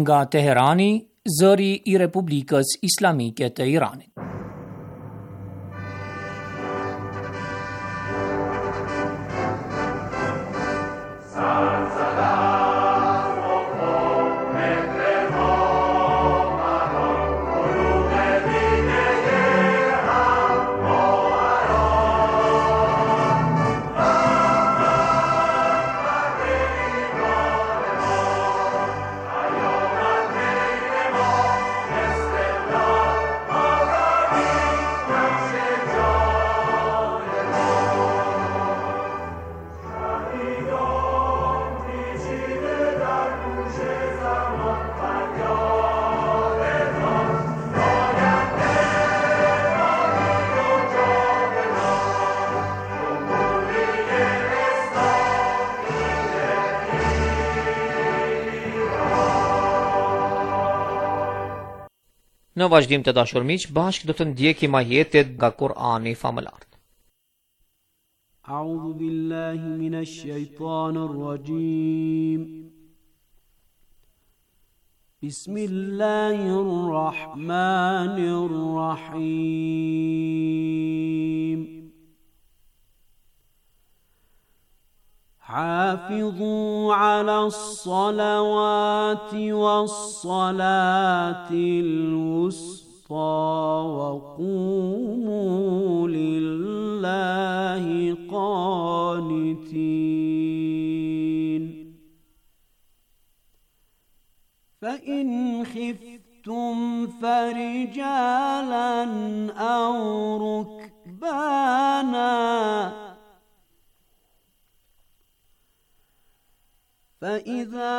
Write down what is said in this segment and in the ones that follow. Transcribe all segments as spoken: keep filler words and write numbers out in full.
nga Teherani, zëri I Republikës Islamike të Iranit. Në vazhdim të dashur miq, bashkë do të ndjekim ajetet nga Kur'ani famëlart. A'udhu billahi minash shaitanir rajim. Bismillahir rahmanir rahim. حافظوا على الصلوات والصلاة الوسطى وقوموا لله قانتين فإن خفتم فرجالا أو ركبانا فإذا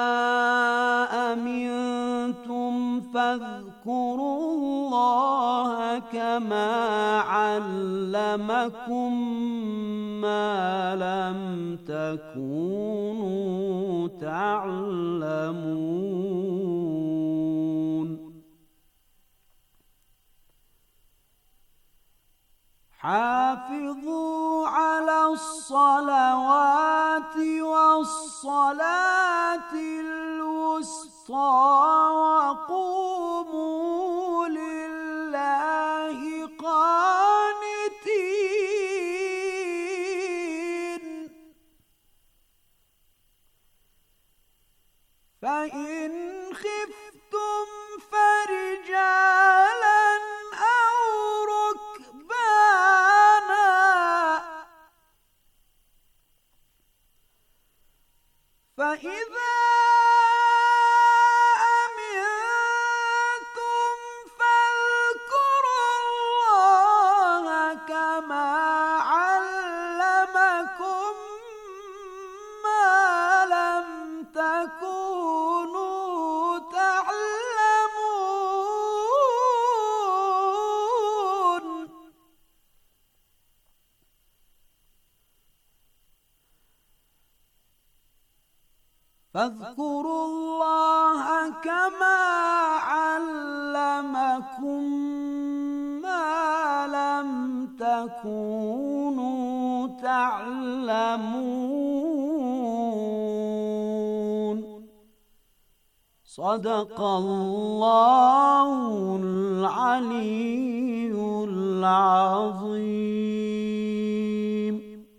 أمنتم فاذكروا الله كما علمكم ما لم تكونوا تعلمون حافظوا على الصلوات والصلاة الوسطى وقوموا لله قانتين فإن خفتم فرجالا فإذا أمنتم فاذكروا الله كما علمكم ما لم تكونوا تعلمون فاذكروا الله كما علمكم ما لم تكونوا تعلمون صدق الله العلي العظيم.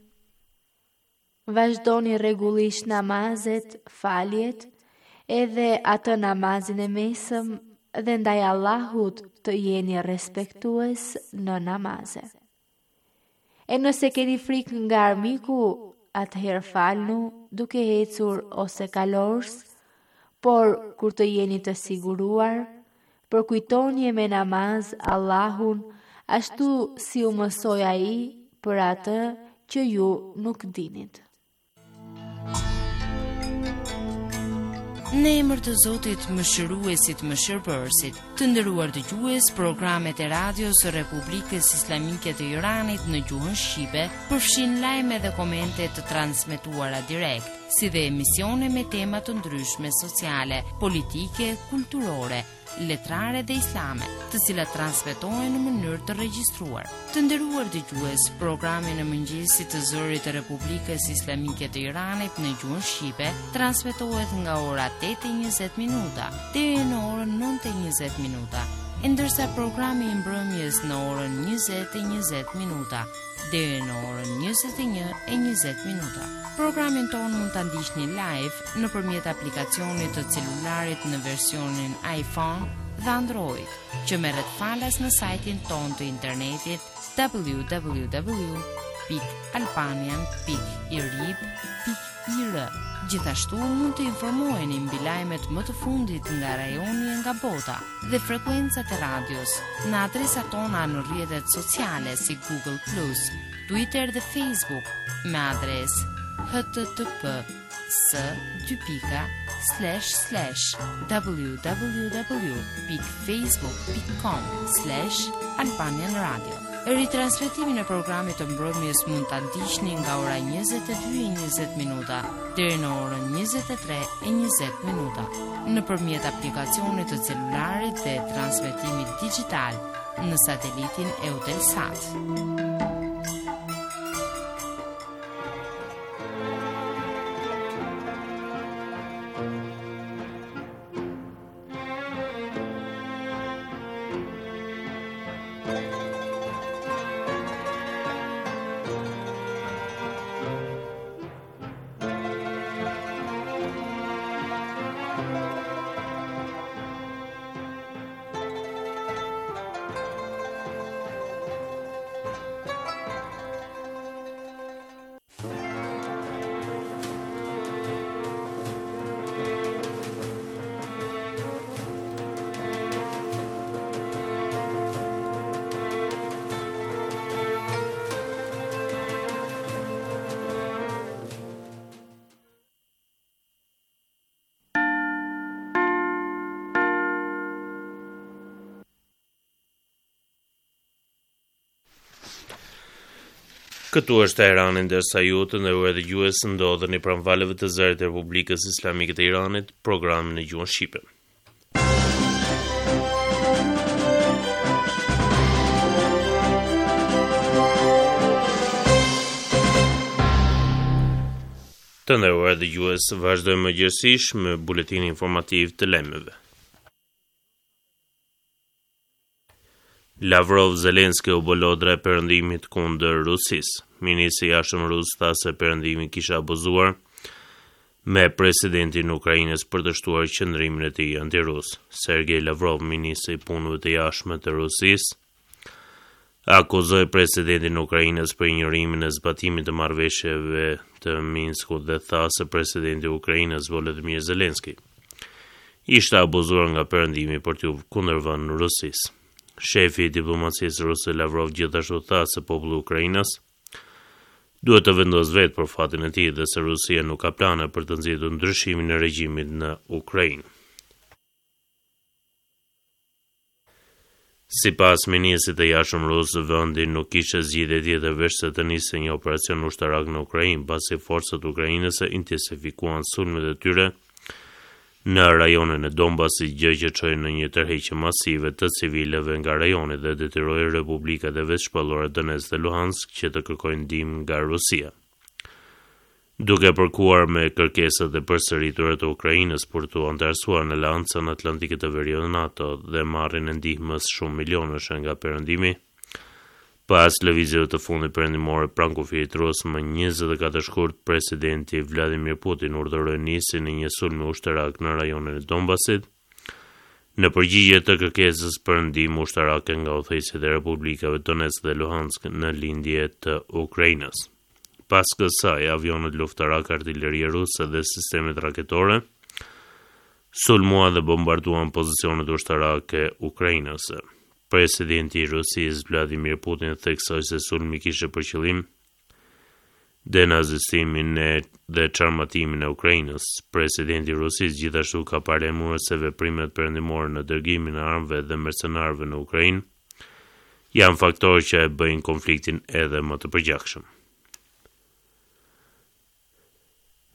Vazhdoni rregullisht namazet, faljet, edhe atë namazin e mesëm dhe ndaj Allahut të jeni respektues në namaze. E nëse keni frikë nga armiku, atëherë falnu duke ecur ose kalors, por kur të jeni të siguruar, përkujtoni me namaz Allahun ashtu si u mësoi ai për atë që ju nuk dinit. Në emër të Zotit Mëshiruesit Mëshirbërësit, të nderuar dëgjues, programet e radios së Republikës Islamike të Iranit në gjuhën shqipe përfshin lajme dhe komente të transmetuara direkt, si dhe emisione me tema të ndryshme sociale, politike, kulturore, letrare dhe islame, të cilat transmetohen në mënyrë të regjistruar. Të nderuar dëgjues, programi në mëngjesit të Zërit të Republikës Islamike të Iranit në gjuhën shqipe transmetohet nga ora tetë e njëzet minuta deri në orën nëntë e njëzet minuta, ndërsa programi i mbrëmjes në orën njëzet e njëzet minuta deri në orën njëzet e një e njëzet minuta. Programin tonë mund të ndiqni live nëpërmjet aplikacionit të celularit në versionin iPhone dhe Android, që merret falas në sajtin tonë të internetit w w w pikë albanian pikë i r i b pikë i r. Gjithashtu mund të informoheni mbi lajmet më të fundit nga rajoni e nga bota dhe frekuencat e radios në adresat tona në rrjetet sociale si Google plus, Twitter dhe Facebook me adresë h t t p s dy pika slash slash w w w pikë facebook pikë com slash albanian radio. Ritransmetimin e programit të mbrëmjes mund ta ndiqni nga ora njëzet e dy e njëzet minuta deri në orën njëzet e tre e njëzet minuta nëpërmjet aplikacionit të celularit dhe transmetimit digjital në satelitin Eutelsat. Këtu është Teherani, ndërsa ju të nderuar dëgjues ndodheni pranë valeve të zërit të Republikës Islamike të Iranit, programin në gjuhën shqipe. Të nderuar dëgjues, vazhdojmë mëngjesisht me buletinin informativ të lajmeve. Lavrov Zelenski u bë lodra e perëndimit kundër Rusisë. Ministri i jashtëm rus tha se perëndimi kishte abuzuar me presidentin e Ukrainës për të shtuar qëndrimin e tij antirus. Sergej Lavrov, ministri i punëve të jashtme të Rusisë, akuzoi presidentin e Ukrainës për injorimin e zbatimit të marrëveshjeve të Minskut dhe tha se presidenti i Ukrainës Volodymyr Zelenski ishte abuzuar nga perëndimi për t'u kundërvënë Rusisë. Shefi i diplomacisë ruse Lavrov gjithashtu tha se populli i Ukrainës duhet të vendosë vetë për fatin e tij dhe se Rusia nuk ka plane për të nxjerrur ndryshimin e regjimit në Ukrainë. Sipas ministrit të jashtëm rus, vendi nuk kishte zgjidhje tjetër veç se të nisë një operacion ushtarak në Ukrainë, pasi forcat ukrainase intensifikuan sulmet e tyre në rajonin e Donbasit, gjë që çoi në një tërheqje masive të civilëve nga rajoni dhe detyroi republikat e vetëshpallore Donetsk dhe Luhansk që të kërkojnë ndihmë nga Rusia. Duke përkuar me kërkesat e përsëritura të Ukrainës për të antarësuar në Aleancën Atlantike të Veriut NATO dhe marrjen e ndihmës shumë milionësh nga perëndimi, pas lëvizjeve të fundit perëndimore pranë kufirit rus më njëzet e katër shkurt, presidenti Vladimir Putin urdhëroi nisjen e një sulmi ushtarak në rajonin e Donbasit, në përgjigje të kërkesës për ndihmë ushtarake nga udhëheqësit e republikave Donetsk dhe Luhansk në lindje të Ukrainës. Pas kësaj, avionet luftarak, artillerie ruse dhe sistemet raketore sulmuan dhe bombarduan pozicionet ushtarake ukrainase. Presidenti i Rusisë Vladimir Putin theksoi se sulmi kishte për qëllim denazistimin e dhe çarmatimin e Ukrainës. Presidenti i Rusisë gjithashtu ka paremruar se veprimet perëndimore në dërgimin e armëve dhe mercenarëve në Ukrainë janë faktorë që e bëjnë konfliktin edhe më të përgjithshëm.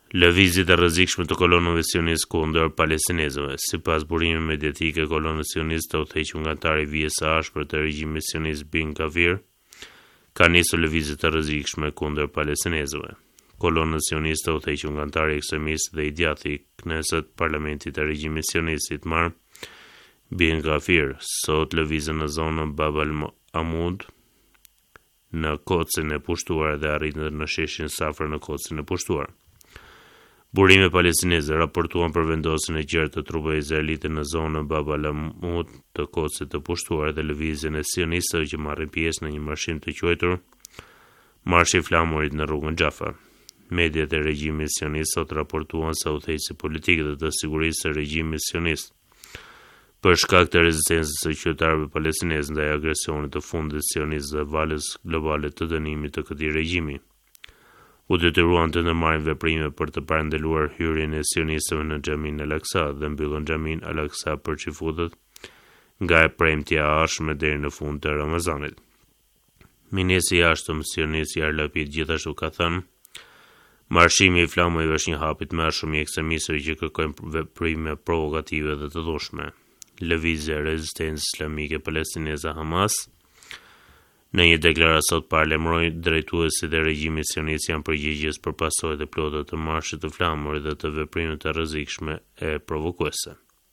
Lëvizjet e rrezikshme të kolonëve sioniste kundër palestinezëve. Sipas burimeve mediatike, kolonët sioniste të udhëhequr nga anëtarë i vijës së ashpër të regjimit sionist Bin Gvir ka nisur lëvizje të rrezikshme kundër palestinezëve. Kolonët sioniste të udhëhequr nga anëtarë ekstremistë dhe idioti i Knesset, parlamentit të regjimit sionist i Itmar Bin Gvir, sot lëvizën në zonën Bab al-Amud në Kocin e pushtuar dhe arritën në sheshin Safra në Kocin e pushtuar. Burime palestineze raportuan për vendosjen e gjerë të trupave izraelite në zonën Bab al-Amud të Kocit të pushtuar dhe lëvizjen e sionistëve që marrin pjesë në një marshim të quajtur Marshi i Flamurit në rrugën Xhafa. Mediat e regjimit sionist sot raportuan se udhëheqësi politikë dhe të sigurisë së regjimit sionist për shkak të rezistencës së qytetarëve palestinezë ndaj agresionit të fundit sionist dhe valës globale të dënimit të këtij regjimi, u detyruan të ndërmarrin veprime për të parandaluar hyrjen e sionistëve në xhamin Al-Aqsa dhe mbyllën xhamin Al-Aqsa për çifutët nga e premtja e ardhshme deri në fund të Ramazanit. Ministri i jashtëm sionist Yair Lapid gjithashtu ka thënë: Marshimi i flamujve është një hap i tmerrshëm i ekstremistëve që kërkojnë veprime provokative dhe të dukshme. Lëvizja e rezistencës islamike palestineze Hamas në një deklaratë sot paralajmëroi drejtuesit e regjimit sionist janë përgjegjës për pasojat e plota të Marshit të Flamurit dhe të veprimeve të rrezikshme e provokuese.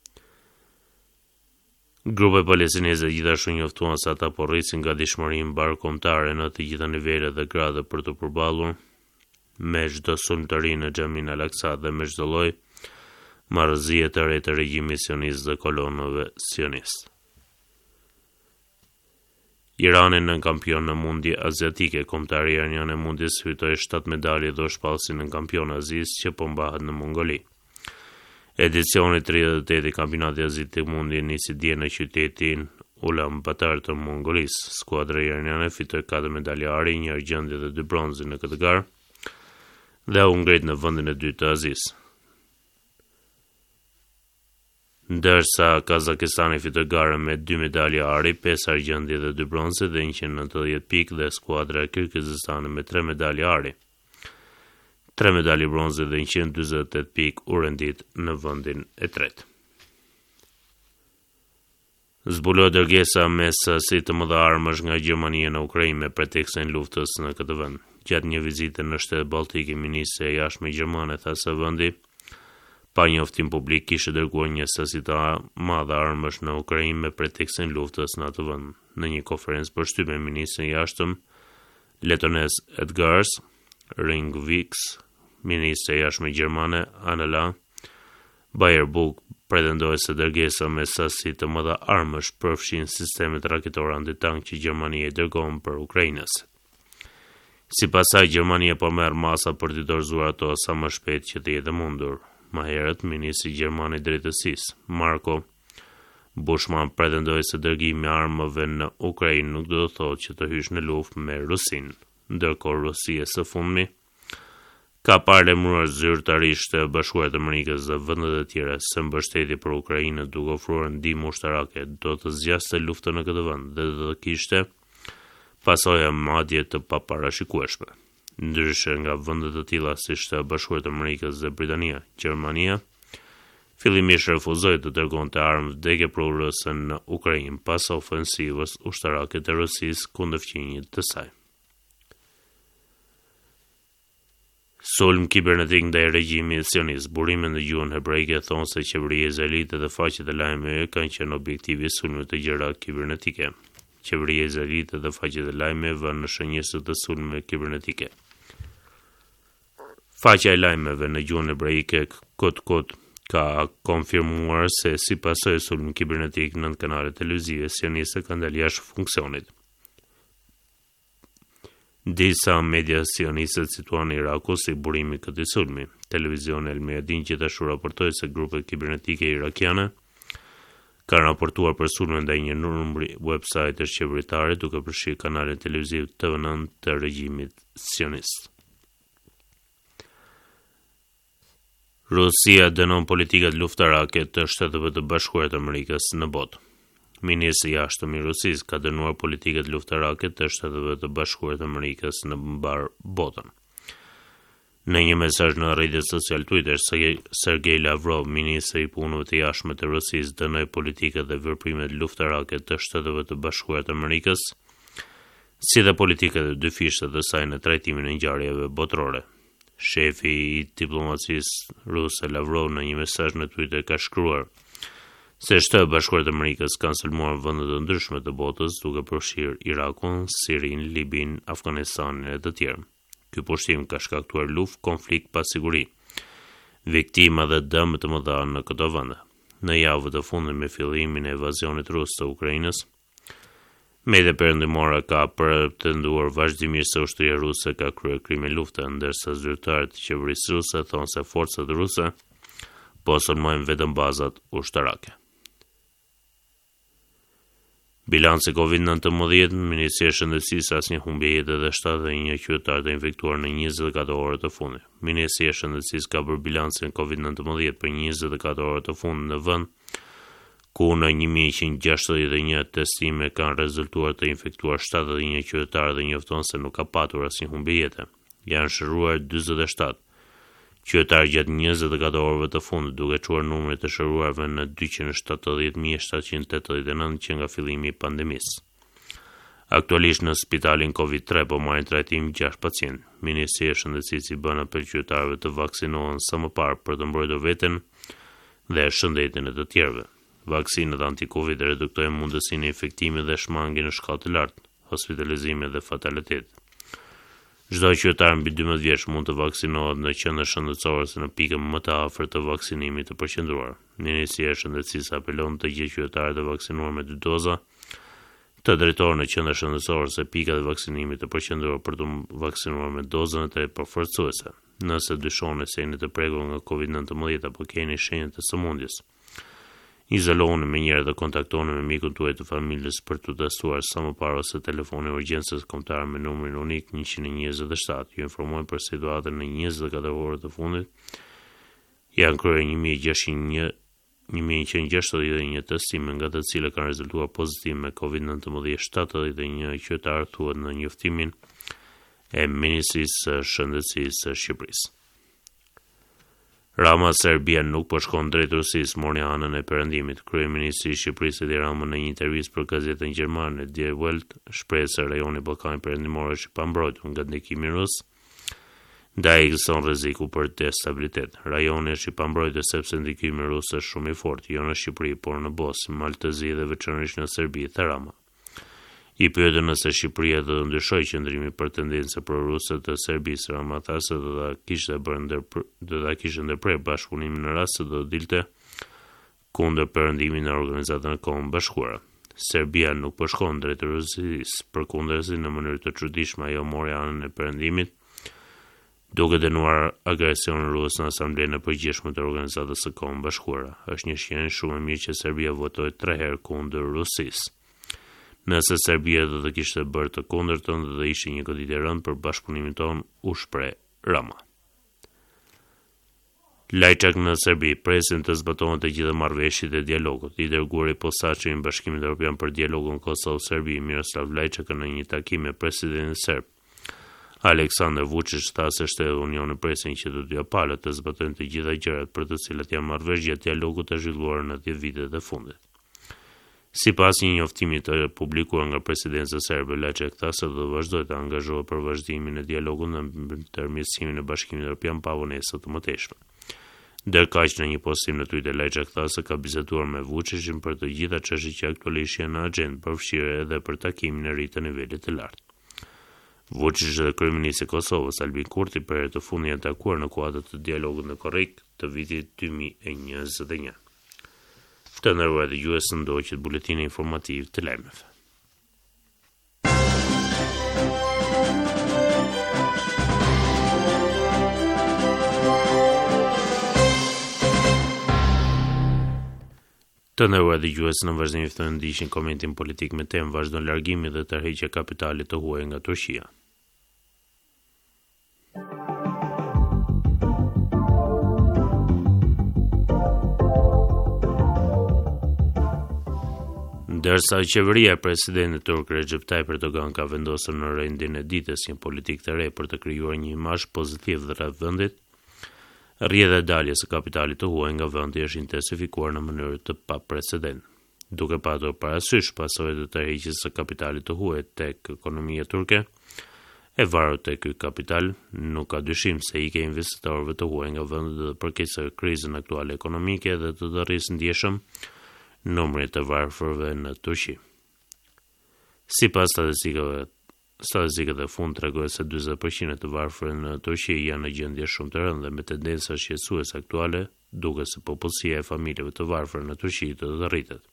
Grupe palestineze gjithashtu njoftuan se ata po rrisin gatishmërinë mbar kombëtare në të gjitha nivelet dhe gradet për të përballur me çdo sulm të ri në xhamin Al-Aqsa dhe me çdo lloj marrëzie të re të regjimit sionist dhe kolonëve sionist. Irani në kampion në mundje aziatike. Kombëtari iranian e mundjes fitoi shtatë medalje dhe u shpallsi në kampion azis që po mbahet në Mongoli. Edicioni tridhjetë e tetë i kampionatit aziatik mundi nisi dje në qytetin Ulaanbaatar të Mongolisë. Skuadra iraniane fitoi katër medalje ari, një argjendje dhe dy bronzë në këtë garë dhe u ngrit në vendin e dytë të Azisë. Ndërsa Kazakistani fitoi garën me dy medalje ari, pesë argjendje dhe dy bronzë dhe njëqind e nëntëdhjetë pikë dhe skuadra e Kirgjizistanit me tre medalje ari, tre medalje bronzë dhe njëqind e dyzet e tetë pikë u rendit në vendin e tretë. Zbuloi dërgesa me sasi të mëdha armësh nga Gjermania në Ukrainë me pretekstin e luftës në këtë vend. Gjatë një vizite në shtetet balltike, ministri i jashtme gjermane tha se vendi pa njoftim publik kishte dërguar një sasi të madhe armësh në Ukrainë me pretekstin e luftës në atë vend. Në një konferencë përshtypje, ministri i jashtëm letones Edgars Ringviks, ministri i jashtme gjermane Annela Baerbock pretendoi se dërgesa me sasi të mëdha armësh përfshin sistemet raketore antitank që Gjermania i dërgon për Ukrainës. Sipas saj, Gjermania po merr masa për të dorëzuar ato sa më shpejt që të jetë mundur. Më herët, ministri gjerman i drejtësisë, Marko Bushman, pretendoi se dërgimi i armëve në Ukrainë nuk do të thotë që të hysh në luftë me Rusinë, ndërkohë Rusia së fundmi ka paralajmëruar zyrtarisht të Bashkuarit të Amerikës dhe vendet e tjera se mbështetje për Ukrainën duke ofruar ndihmë ushtarake do të zgjasë luftën në këtë vend dhe do të kishte pasoja madje të paparashikueshme. Ndryshe nga vendet të tilla si Shteti i Bashkuar të Amerikës dhe Britania, Gjermania fillimisht refuzoi të dërgonte armë vdekje për Rusën në Ukrainë pas ofensivës ushtarake të Rusisë kundër fqinjit të saj. Sulm kibernetik ndaj regjimit sionist. Burimet në gjuhën hebraike thonë se qeveria izraelite dhe faqet e lajmeve kanë qenë objektivi i sulmeve të gjëra kibernetike. Qeveria izraelite dhe faqet e lajmeve vënë në shënjesë të sulmeve kibernetike. Faqja e lajmeve në gjuhën hebraike kot-kot ka konfirmuar se si pasojë e sulmit kibernetik nënt kanale televizive sioniste kanë dalë jashtë funksionit. Disa media sioniste situan në Iraku si burimi këtij sulmi. Televizioni El Mayadin gjithashtu raportoi se grupet kibernetike irakiane kanë raportuar për sulme ndaj një numri website-esh qeveritare duke përfshirë kanale televizive T V nine të regjimit sionist. Rusia dënon politikat luftarake të Shteteve të Bashkuara të Amerikës në botë. Ministri i jashtëm i Rusisë ka dënuar politikat luftarake të Shteteve të Bashkuara të Amerikës në mbar botën. Në një mesazh në rrjetet social Twitter, Sergej Lavrov, ministri i punëve të jashtme të Rusisë, dënoi politikën dhe veprimet luftarake të Shteteve të Bashkuara të Amerikës, si dhe politikët e dyfishtë të saj në trajtimin e ngjarjeve botërore. Shefi i diplomacisë ruse Lavrov në një mesazh në Twitter ka shkruar se Shtetet e Bashkuara të Amerikës kanë sulmuar vende të ndryshme të botës, duke përfshirë Irakun, Sirinë, Libin, Afganistanin e të tjerë. Ky pushtim ka shkaktuar luftë, konflikt, pasiguri, viktima dhe dëm të mëdha në këto vende. Në javët e fundit me fillimin e invazionit rus të Ukrainës, media perëndimore ka pretenduar vazhdimisht se ushtria ruse ka kryer krime lufte, ndërsa zyrtarët e qeverisë ruse thonë se forcat ruse po sulmojnë vetëm bazat ushtarake. Bilanci covid nëntëmbëdhjetë, Ministria e Shëndetësisë asnjë humbje jete dhe shtatëdhjetë e një qytetar të infektuar në njëzet e katër orët të fundit. Ministria e Shëndetësisë ka bërë bilancin covid nëntëmbëdhjetë për njëzet e katër orët të fundit në vend, ku në një mijë njëqind e gjashtëdhjetë e një testime kanë rezultuar të infektuar shtatëdhjetë e një qytetarë dhe njofton se nuk ka patur asnjë humbje jete. Janë shëruar dyzet e shtatë qytetarë gjatë njëzet e katër orëve të fundit, duke çuar numrin të shëruarve në dyqind e shtatëdhjetë mijë shtatëqind e tetëdhjetë e nëntë që nga fillimi i pandemisë. Aktualisht në spitalin covid tre po marrin trajtim gjashtë pacientë. Ministria e Shëndetësisë i bën apel qytetarëve të vaksinohen sa më parë për të mbrojtur veten dhe shëndetin e të tjerëve. Vaksinat anti-Covid reduktojnë mundësinë e infektimit dhe shmangin në shkallë të lartë, hospitalizime dhe fatalitet. Çdo qytetar mbi dymbëdhjetë vjeç mund të vaksinohet në qendër shëndetësore në pikën më të afërt të vaksinimit të përqendruar. Ministria e Shëndetësisë apelon të gjithë qytetarët të vaksinuar me dy doza të drejtohen në qendër shëndetësore se pikat e vaksinimit të përqendruar për të vaksinuar me dozën e tretë përforcuese. Nëse dyshoni se jeni të prekur nga covid nëntëmbëdhjetë apo keni shenjat e sëmundjes, izolohuni me njëherë dhe kontaktoni me mikun tuaj të familjes për të testuar sa më parë ose telefoni urgjencës kombëtar me numrin unik njëqind e njëzet e shtatë. Ju informojnë për situatën në njëzet e katër orët të fundit. Janë kryer një mijë njëqind e gjashtëdhjetë e një testime, nga të cilat kanë rezultuar pozitiv me covid nëntëmbëdhjetë shtatëdhjetë e një qytetar, thuhet në njoftimin e Ministrisë së Shëndetësisë së Shqipërisë. Rama, Serbia nuk po shkon drejt Rusisë, morni anën e perëndimit. Kryeministri i Shqipërisë Edi Rama në një intervistë për gazetën gjermane Die Welt shpreh se rajoni Ballkanit Perëndimor është i pambrojtur nga ndikimi rus, ndaj ekziston rreziku për destabilitet. Rajoni është i pambrojtur sepse ndikimi rus është shumë i fortë, jo në Shqipëri, por në Bosnë, Maltezi dhe veçanërisht në Serbi, tha Rama. I pyetën nëse Shqipëria do të ndryshojë qëndrimin për tendencë proruse të Serbisë, Rama tha se do ta kishte bërë ndër do ta kishte ndërprer bashkëpunimin në rast se do të dilte kundër perëndimit në Organizatën e Kombeve Bashkuara. Serbia nuk po shkon drejt Rusisë, përkundrazi në mënyrë të çuditshme ajo mori anën e perëndimit, duke dënuar agresionin rus në Asamblenë e Përgjithshme të Organizatës së Kombeve Bashkuara. Është një shenjë shumë e mirë që Serbia votoi tre herë kundër Rusisë. Nëse Serbia do të kishte bërë të kundërtën, do të ishte një goditje e rëndë për bashkëpunimin tonë, u shpreh Rama. Lajçak në Serbi presin të zbatohen të gjitha marrëveshjet e dialogut. I dërguari i posaçërit i Bashkimit Evropian për dialogun Kosovë-Serbi, Miroslav Lajçak, në një takim me presidentin serb Aleksandar Vučić, tha se Shtetet e Unionit presin që të dyja palët të zbatojnë të gjitha gjërat për të cilat janë marrëveshje gjatë dialogut të zhvilluar në dhjetë vitet e fundit. Sipas një njoftimi të publikuar nga presidenca serbe, Lajçak tha se do të vazhdojë të angazhohet për vazhdimin e dialogut në ndërmjetësimin e Bashkimit Evropian pa vonesa të mëtejshme. Ndërkaq në një postim në Twitter, Lajçak tha se ka biseduar me Vučićin për të gjitha çështjet që aktualisht janë në agjendë, përfshirë edhe për takimin e ri të nivelit të lartë. Vučić dhe kryeministri i Kosovës Albin Kurti për herë të fundit janë takuar në kuadër të dialogut në Korrik të vitit dy mijë e njëzet e një. Të nderuar dëgjues, ndoqët buletini informativ të lajmeve. Të nderuar dëgjues, në vazhdim ftojmë ndiqni komentin politik me temë vazhdon largimi dhe tërheqja e kapitalit të huaj nga Turqia. Ndërsa qeveria e presidentit turk Recep Tayyip Erdogan ka vendosur në rendin e ditës një politikë të re për të krijuar një imazh pozitiv rreth vendit, rrjedha e daljes së kapitalit të huaj nga vendi është intensifikuar në mënyrë të paprecedent. Duke patur parasysh pasojat e tërheqjes së kapitalit të huaj tek ekonomia turke, e varur tek ky kapital, nuk ka dyshim se ikja e investitorëve të huaj nga vendi do të përkeqësë krizën aktuale ekonomike dhe të rrisë ndjeshëm numrit të varfërve në Turqi. Sipas statistikave, statistikët e fundit tregojnë se dyzet përqind të varfërve në Turqi janë në gjendje shumë të rëndë me tendenca shqetësuese aktuale, duke se popullsia e familjeve të varfër në Turqi do të rritet.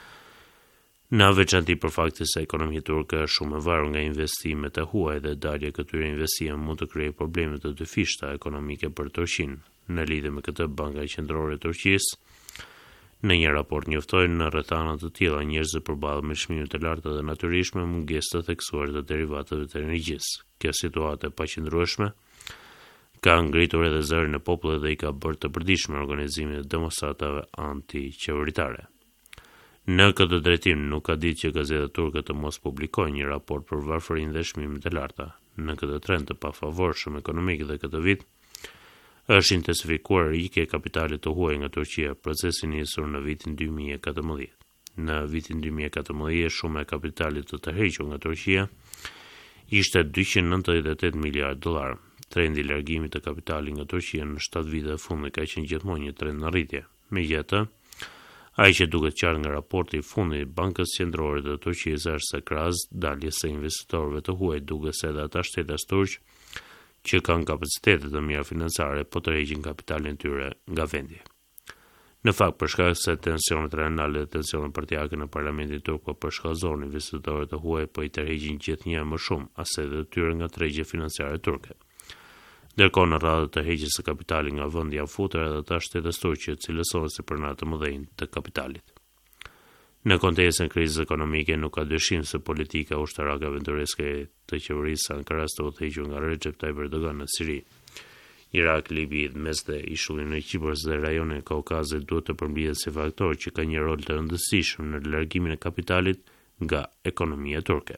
Në veçanti për faktin se ekonomia turke është shumë e varur nga investimet e huaj dhe dalja e këtyre investimeve mund të krijojë probleme të dyfishta ekonomike për Turqinë. Në lidhje me këtë, Banka Qendrore e Turqisë në një raport njoftoi në rrethana të tilla njerëzit përballen me çmime të larta dhe natyrisht me mungesë të theksuar të derivateve të energjisë. Kjo situatë e paqëndrueshme ka ngritur edhe zërin e popullit dhe i ka bërë të përditshme organizimin e demonstratave anti-qeveritare. Në këtë drejtim nuk ka ditë që gazeta turke të mos publikojë një raport për varfërinë dhe çmimet e larta. Në këtë trend të pafavorshëm ekonomik dhe këtë vit është intensifikuar rikja e kapitalit të huaj nga Turqia, procesi nisur në vitin dy mijë e katërmbëdhjetë. Në vitin dy mijë e katërmbëdhjetë, shuma e kapitalit të tërhequr nga Turqia ishte dyqind e nëntëdhjetë e tetë miliardë dollar. Trendi i largimit të kapitalit nga Turqia në shtatë vitet e fundit ka qenë gjithmonë një trend në rritje. Megjithatë, ai që duket qartë nga raporti i fundit i Bankës Qendrore të Turqisë është se krahas daljes së investitorëve të huaj, duket se edhe ata shtetas turq që kanë kapacitete të mira financiare po tërheqin kapitalin e tyre nga vendi. Në fakt, për shkak se tensionet rajonale dhe tensionet partijake në parlamentin turk po përshkallëzojnë investitorët e huaj, po i tërheqin gjithnjë më shumë asede të tyre nga tregje financiare turke. Ndërkohë në radhë të tërheqjes së kapitalit nga vendi janë futur edhe ata shtetas turq që cilësohen si pronar të mëdhenj të kapitalit. Në kontekstin e krizës ekonomike nuk ka dyshim se politika ushtarake aventureske të qeverisë Ankaras të udhëhequr nga Recep Tayyip Erdogan në Siri, Irak, Libi, mes dhe ishulin e Kipros dhe rajonin e Kaukazit duhet të përmbledhet si faktor që ka një rol të rëndësishëm në largimin e kapitalit nga ekonomia turke.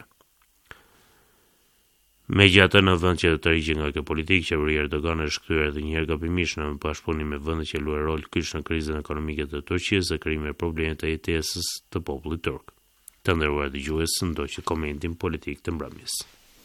Megjithatë, në vend që të tërhiqë nga kjo politikë, qeveria Erdogan është kthyer edhe një herë gabimisht në bashkëpunim me vendet që luajnë rol kyç në krizën ekonomike të Turqisë dhe krijimin e problemeve të jetesës të popullit turk. Të nderuar dëgjues, ndoqë komentin politik të mbrëmjes.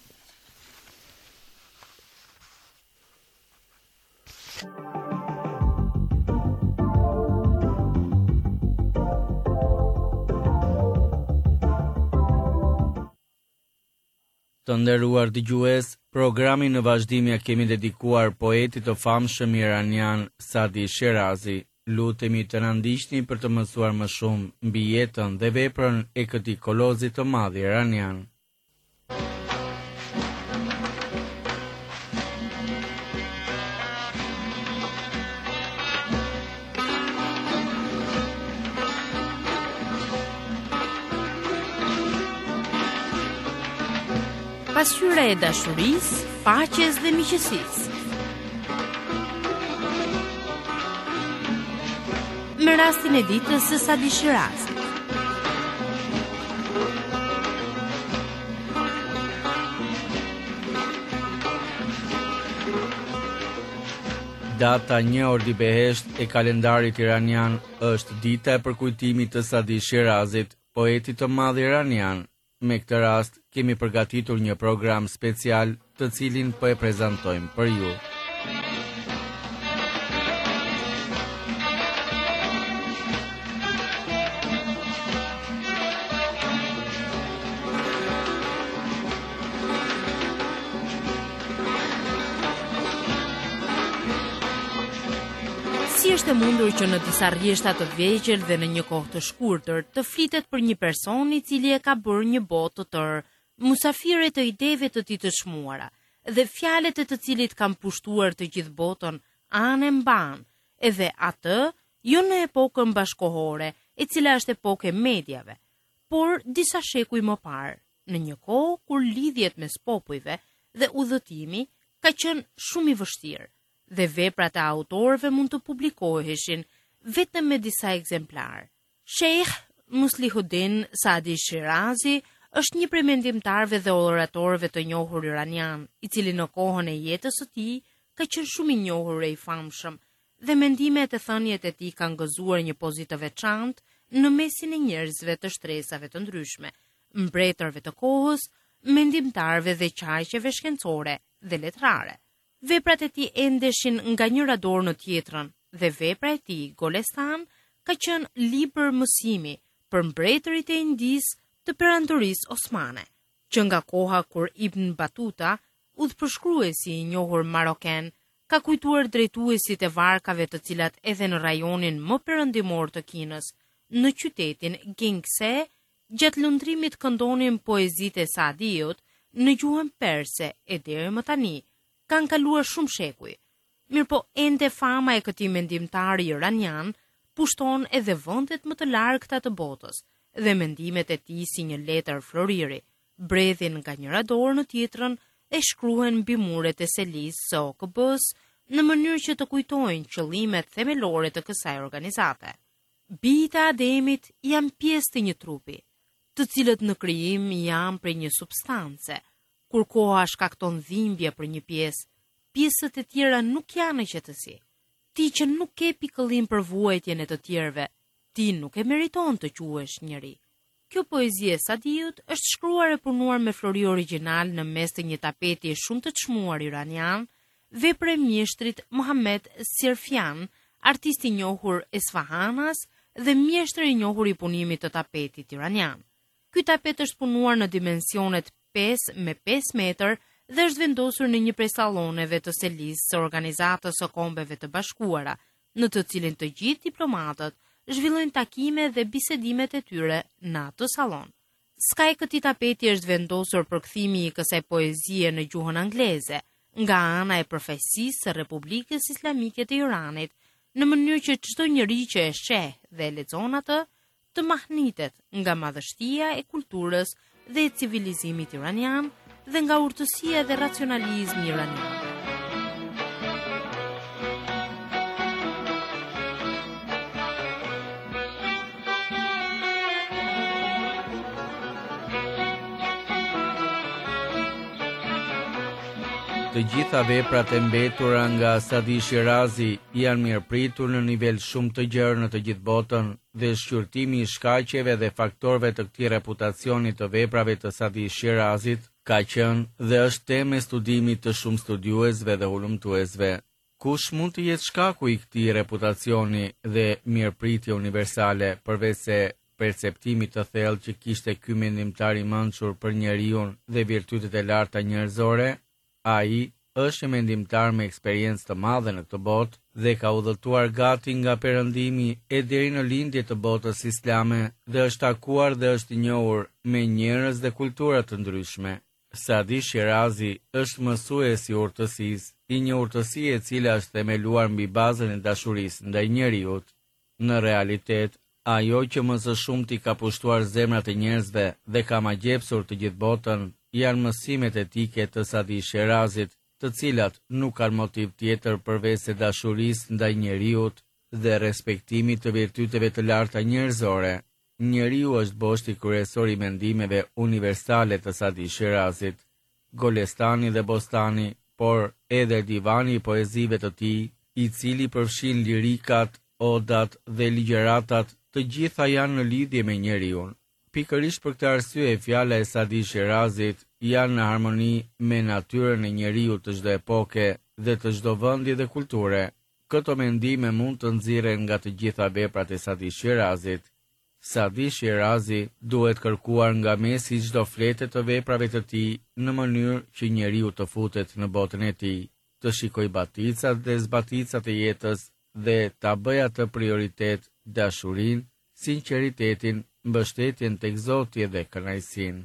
Të nderuar dëgjues, programin në vazhdim ja kemi dedikuar poetit të famshëm iranian Sadi Shirazi. Lutemi të na ndiqni për të mësuar më shumë mbi jetën dhe veprën e këtij kolozi të madh iranian. Pasqyra e dashurisë, paqes dhe miqësisë. Me rastin e ditës së Sadi Shirazit. Data një ordi behesht e kalendarit iranian është dita e përkujtimit të Sadi Shirazit, poetit të madh iranian. Me këtë rast, kemi përgatitur një program special të cilin po e prezantojmë për ju. Si është e mundur që në disa rrjeshta të vegjël dhe në një kohë të shkurtër të flitet për një person i cili e ka bërë një botë të tërë, musafire të ideve të tij të çmuara, dhe fjalët e të cilit kanë pushtuar të gjithë botën anë mban, edhe atë jo në epokën bashkohore, e cila është epokë e mediave, por disa shekuj më parë, në një kohë kur lidhjet mes popujve dhe udhëtimi ka qenë shumë i vështirë, dhe veprat e autorëve mund të publikoheshin vetëm me disa ekzemplarë. Sheikh Muslihuddin Sadi Shirazi është një prej mendimtarëve dhe oratorëve të njohur iranian, i cili në kohën e jetës së tij ka qenë shumë i njohur e i famshëm, dhe mendimet e thënjet e tij kanë gëzuar një pozitë të veçantë në mesin e njerëzve të shtresave të ndryshme, mbretërve të kohës, mendimtarëve dhe qajqeve shkencore dhe letrare. Veprat e tij endeshin nga njëra dorë në tjetrën dhe vepra e tij Golestan ka qenë libër mësimi për mbretërit e Indisë të perandorisë osmane, që nga koha kur Ibn Battuta, udhëpërshkruesi i njohur maroken, ka kujtuar drejtuesit e varkave të cilat edhe në rajonin më perëndimor të Kinës, në qytetin Gingse, gjatë lundrimit këndonin poezitë e Saadiut në gjuhën perse e deri më tani kanë kaluar shumë shekuj. Mirpo ende fama e këtij mendimtari iranian pushton edhe vendet më të largëta të botës dhe mendimet e tij si një letër floriri, bredhin nga njëra dorë në tjetrën e shkruhen mbi muret e selisë së O K B-s në mënyrë që të kujtojnë qëllimet themelore të kësaj organizate. Bijtë e Ademit janë pjesë të një trupi, të cilët në krijim janë prej një substance. Kur koha shkakton dhimbje për një pjesë, pjesët e tjera nuk janë në qetësi. Ti që nuk ke pikëllim për vuajtjen e të tjerëve, ti nuk e meriton të quhesh njeri. Kjo poezi e Saadiut është shkruar e punuar me flori origjinal në mes të një tapeti shumë të çmuar iranian, vepër e mjeshtrit Mohammed Sirfian, artist i njohur Esfahanas dhe mjeshtër i njohur i punimit të tapetit iranian. Ky tapet është punuar në dimensionet pesë me pesë metër dhe është vendosur në një prej salloneve të selisë së Organizatës së Kombeve të Bashkuara, në të cilin të gjithë diplomatët zhvillojnë takime dhe bisedimet e tyre në atë sallon. Skaj këtij tapeti është vendosur për kthimi i kësaj poezie në gjuhën angleze, nga ana e përfaqësisë së Republikës Islamike të Iranit, në mënyrë që çdo njeri që e sheh dhe e lexon atë të mahnitet nga madhështia e kulturës dhe e civilizimit iranian dhe nga urtësia dhe racionalizmi iranian. Të gjitha veprat e mbetura nga Sadi Shirazi janë mirëpritur në nivel shumë të gjerë në të gjithë botën dhe shqyrtimi i shkaqeve dhe faktorëve të këtij reputacioni të veprave të Sadi Shirazit ka qenë dhe është temë e studimit të shumë studiuesve dhe hulumtuesve. Kush mund të jetë shkaku i këtij reputacioni dhe mirëpritje universale përveç se perceptimit të thellë që kishte ky mendimtar i mençur për njeriu dhe virtytet e larta njerëzore? Ai është mendimtar me eksperiencë të madhe në këtë botë dhe ka udhëtuar gati nga perëndimi e deri në lindje të botës islame dhe është takuar dhe është i njohur me njerëz dhe kultura të ndryshme. Sadi Shirazi është mësues i urtësisë, i një urtësie e cila është themeluar mbi bazën e dashurisë ndaj njeriut. Në realitet, ajo që më së shumti ka pushtuar zemrat e njerëzve dhe ka magjepsur të gjithë botën janë mësimet etike të Sadi Shirazit, të cilat nuk kanë motiv tjetër përveç se dashurisë ndaj njeriut dhe respektimit të virtyteve të larta njerëzore. Njeriu është boshti kryesor i mendimeve universale të Sadi Shirazit. Golestani dhe Bostani, por edhe divani i poezive të tij, i cili përfshin lirikat, odat dhe ligjëratat, të gjitha janë në lidhje me njeriu. Pikërisht për këtë arsye fjala e Sadi Shirazit janë në harmoni me natyrën e njeriu të çdo epoke dhe të çdo vendi dhe kulture. Këto mendime mund të nxirren nga të gjitha veprat e Sadi Shirazit. Sadi Shirazi duhet kërkuar nga mesi çdo flete të veprave të tij në mënyrë që njeriu të futet në botën e tij, të shikojë baticat dhe zbaticat e jetës dhe ta bëjë atë prioritet dashurinë, sinqeritetin, mbështetjen tek Zoti dhe kënaqësinë.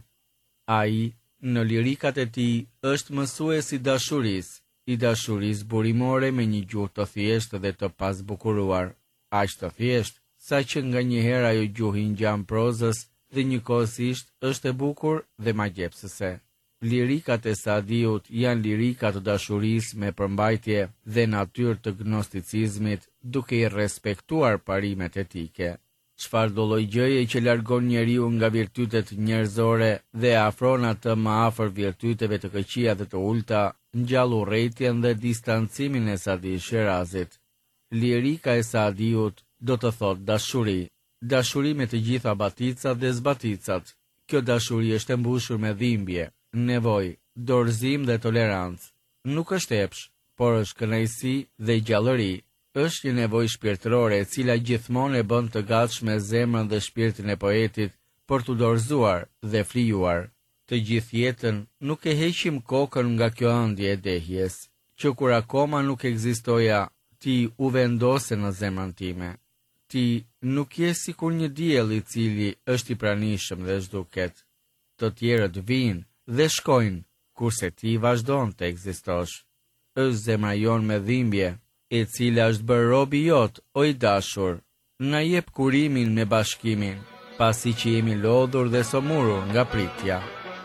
Ai, në lirikat e tij, është mësues i dashurisë, i dashurisë burimore me një gjuhë të thjeshtë dhe të pasbukuruar, aq të thjeshtë sa që nga një herë ajo gjuhë i ngjan prozës dhe njëkohësisht është e bukur dhe magjepsëse. Lirikat e Saadiut janë lirika të dashurisë me përmbajtje dhe natyrë të gnosticizmit, duke i respektuar parimet etike. çfarë do lloj gjëje që largon njeriu nga virtytet njerëzore dhe afron atë më afër virtyteve të këqija dhe të ulta, ngjall urrëtitjen dhe distancimin e Sadi Shirazit. Lirika e Sadiut do të thotë dashuri, dashuri me të gjitha baticat dhe zbaticat. Kjo dashuri është e mbushur me dhimbje, nevojë, dorëzim dhe tolerancë. Nuk është epsh, por është kënaqësi dhe gjallëri. Është një nevojë shpirtërore e cila gjithmonë e bën të gatshme zemrën dhe shpirtin e poetit për të dorëzuar dhe frijuar. Të gjithë jetën nuk e heqim kokën nga kjo ëndje e dehjes, që kur akoma nuk ekzistoja, ti u vendose në zemrën time. Ti nuk je sikur një diell i cili është i pranishëm dhe zhduket. Të tjerët vijnë dhe shkojnë, kurse ti vazhdon të ekzistosh. Është zemra jon me dhimbje, e cila është bërë robi jot, o i dashur. Na jep kurimin me bashkimin, pasi që jemi lodhur dhe somurur nga pritja.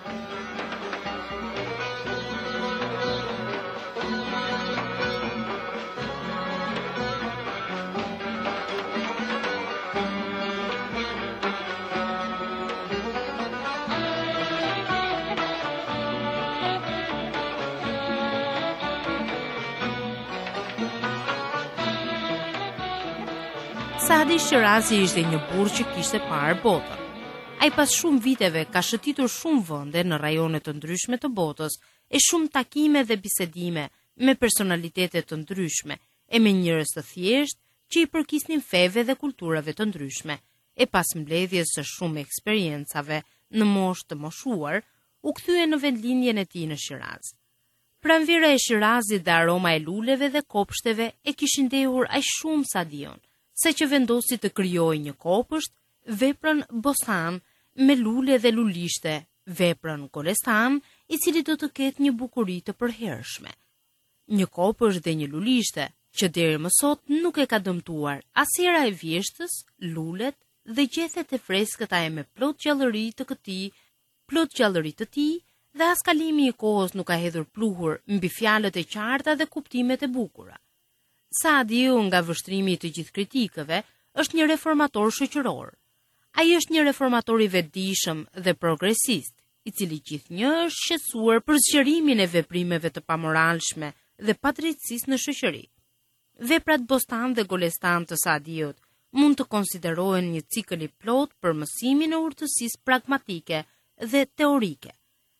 Sadi Shirazi ishte një burrë që kishte parë botën. Ai pas shumë viteve ka shëtitur shumë vende në rajone të ndryshme të botës, e shumë takime dhe bisedime me personalitete të ndryshme, e me njerëz të thjeshtë që i përkisnin feve dhe kulturave të ndryshme. E pas mbledhjes së shumë eksperiencave në moshë të moshuar, u kthye në vendlinjen e tij në Shiraz. Pranvera e Shirazit dhe aroma e luleve dhe kopshteve e kishin ndehur aq shumë Sadiun, sa që vendosi të krijojë një kopësht, veprën Bostan me lule dhe lulishte, veprën Golestan, i cili do të ketë një bukuri të përhershme. Një kopësht dhe një lulishte, që deri më sot nuk e ka dëmtuar as era e vjeshtës, lulet dhe gjethet e freskëta e me plot gjallëri të këtij, plot gjallëri të tij, dhe as kalimi i kohës nuk ka hedhur pluhur mbi fjalët e qarta dhe kuptimet e bukura. Sadiu, nga vështrimi i të gjithë kritikëve, është një reformator shoqëror. Ai është një reformator i vetëdijshëm dhe progresist, i cili gjithnjë është shqetësuar për zgjerimin e veprimeve të pamoralshme dhe padrejtësisë në shoqëri. Veprat Bostan dhe Golestan të Sadiut mund të konsiderohen një cikël i plot për mësimin e urtësisë pragmatike dhe teorike.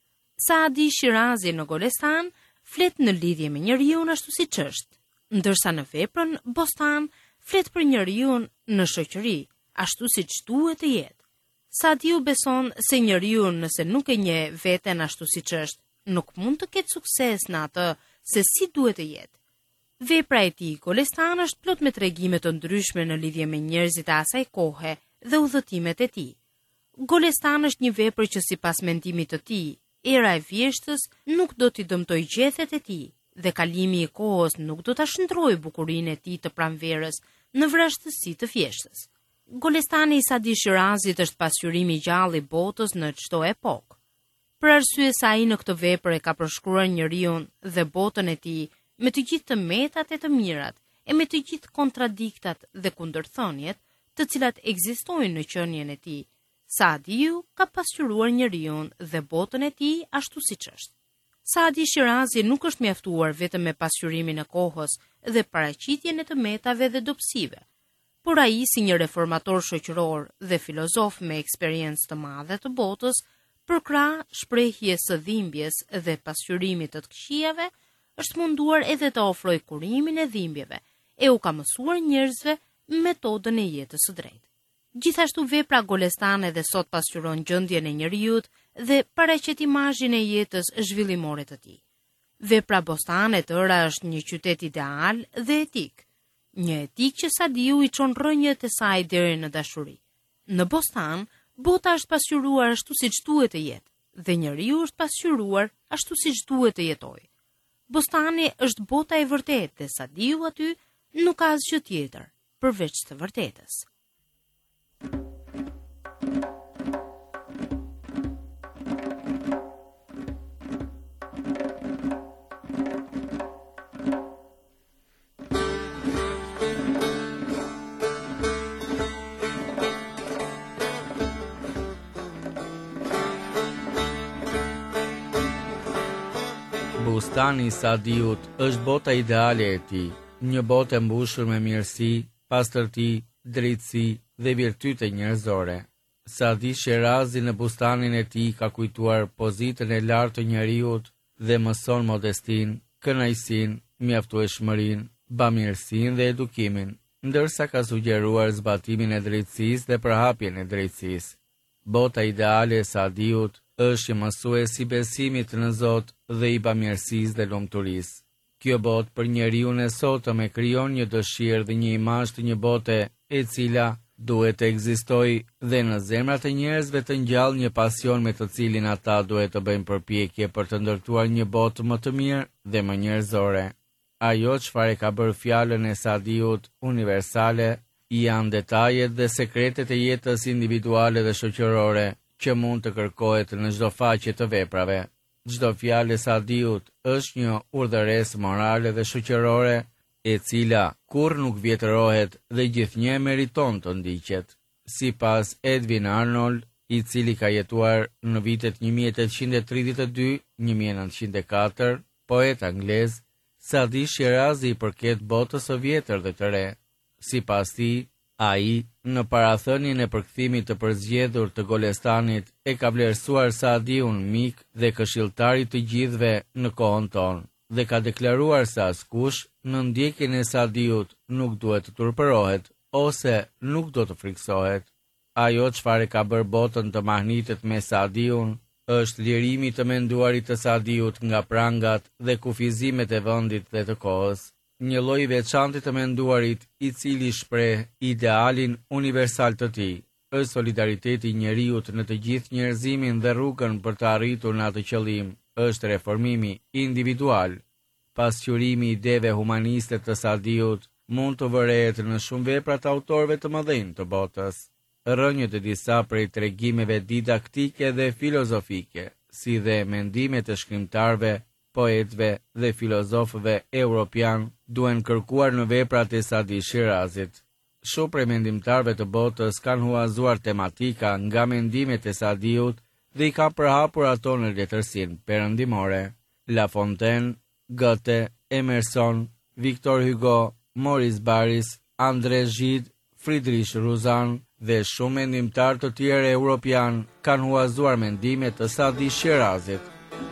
Sadi Shirazi në Golestan flet në lidhje me njeriu ashtu siç është, ndërsa në veprën Bostan flet për njeriu në shoqëri, ashtu siç duhet të jetë. Sadiu beson se njeriu, nëse nuk e njeh veten ashtu siç është, nuk mund të ketë sukses në atë se si duhet të jetë. Vepra e tij Golestan është plot me tregime të ndryshme në lidhje me njerëzit e asaj kohe dhe udhëtimet e tij. Golestan është një vepër që sipas mendimit të tij, era e vjeshtës nuk do t'i dëmtojë gjethet e tij, dhe kalimi i kohës nuk do ta shndrojë bukurinë e tij të pranverës në vrashtësi të fjeshtës. Golestani i Sadi Shirazit është pasqyrimi i gjallë i botës në çdo epokë. Për arsye se ai në këtë vepër e ka përshkruar njeriu dhe botën e tij me të gjithë të metat e të mirat, e me të gjithë kontradiktat dhe kundërthënjet, të cilat ekzistojnë në qenien e tij. Sadiu ka pasqyruar njeriu dhe botën e tij ashtu siç është. Sadi Shirazi nuk është mjaftuar vetëm me pasqyrimin e kohës dhe paraqitjen e të metave dhe dobësive, por ai si një reformator shoqëror dhe filozof me eksperiencë të madhe të botës, përkrah shprehjes së dhimbjes dhe pasqyrimit të të këqijave, është munduar edhe të ofrojë kurimin e dhimbjeve, e u ka mësuar njerëzve metodën e jetës së drejtë. Gjithashtu vepra Golestane dhe sot pasqyron gjendjen e njeriut dhe paraqet imazhin e jetës zhvillimore të tij. Vepra Bostane e tëra është një qytet ideal dhe etik, një etik që Sadiu i çon rrënjët e saj deri në dashuri. Në Bostan, bota është pasqyruar ashtu siç duhet të jetë, dhe njeriu është pasqyruar ashtu siç duhet të jetojë. Bostani është bota e vërtetë dhe Sadiu aty nuk ka asgjë tjetër përveç të vërtetës. Bustani i Saadiut është bota ideale e tij, një botë e mbushur me mirësi, pastërti, drejtësi dhe virtyte njerëzore. Saadi Shirazi në bustanin e tij ka kujtuar pozitën e lartë të njeriut dhe mëson modestin, kënaqësinë, mjaftueshmërinë, bamirësinë dhe edukimin, ndërsa ka sugjeruar zbatimin e drejtësisë dhe përhapjen e drejtësisë. Bota ideale e Saadiut është mësues i besimit në Zot dhe i bamirësisë dhe lumturisë. Kjo botë për njeriu e sotëm e krijon një dëshirë dhe një imazh të një bote e cila duhet të ekzistojë dhe në zemrat e njerëzve të ngjallë një pasion me të cilin ata duhet të bëjnë përpjekje për të ndërtuar një botë më të mirë dhe më njerëzore. Ajo çfarë ka bërë fjalën e Saadiut universale janë detajet dhe sekretet e jetës individuale dhe shoqërore që mund të kërkohet në çdo faqe të veprave. Çdo fjalë e Saadiut është një urdhëresë morale dhe shoqërore e cila kur nuk vjetërohet dhe gjithnjë meriton të ndiqet. Sipas Edwin Arnold, i cili ka jetuar në vitet një mijë e tetëqind e tridhjetë e dy deri në një mijë e nëntëqind e katër, poet anglez, Saadi Shirazi i përket botës së vjetër dhe të re. Sipas tij, ai, në parathënien e përkthimit të përzgjedhur të Golestanit, e ka vlerësuar Saadiun mik dhe këshilltar i të gjithëve në kohën tonë dhe ka deklaruar se askush në ndjekjen e Saadiut nuk duhet të turpërohet ose nuk do të friksohet. Ajo çfarë ka bërë botën të mahnitet me Saadiun është lirimi të menduarit të Saadiut nga prangat dhe kufizimet e vendit dhe të kohës. Një lloj veçantë të menduarit i cili shpreh idealin universal të tij, është solidariteti i njeriut në të gjithë njerëzimin dhe rrugën për të arritur në atë qëllim është reformimi individual. Pasqyrimi i ideve humaniste të Saadiut mund të vërehet në shumë vepra të autorëve të mëdhenj të botës. Rrënjët e disa prej tregimeve didaktike dhe filozofike, si dhe mendimet e shkrimtarëve, poetëve dhe filozofëve europian duhen kërkuar në veprat e Saadi Shirazit. Shumë prej mendimtarëve të botës kanë huazuar tematika nga mendimet e Saadiut dhe i ka përhapur ato në letërsinë perëndimore. La Fontaine, Goethe, Emerson, Victor Hugo, Maurice Barrès, André Gide, Friedrich Rousseau dhe shumë mendimtar të tjerë europian kanë huazuar mendimet të Saadi Shirazit.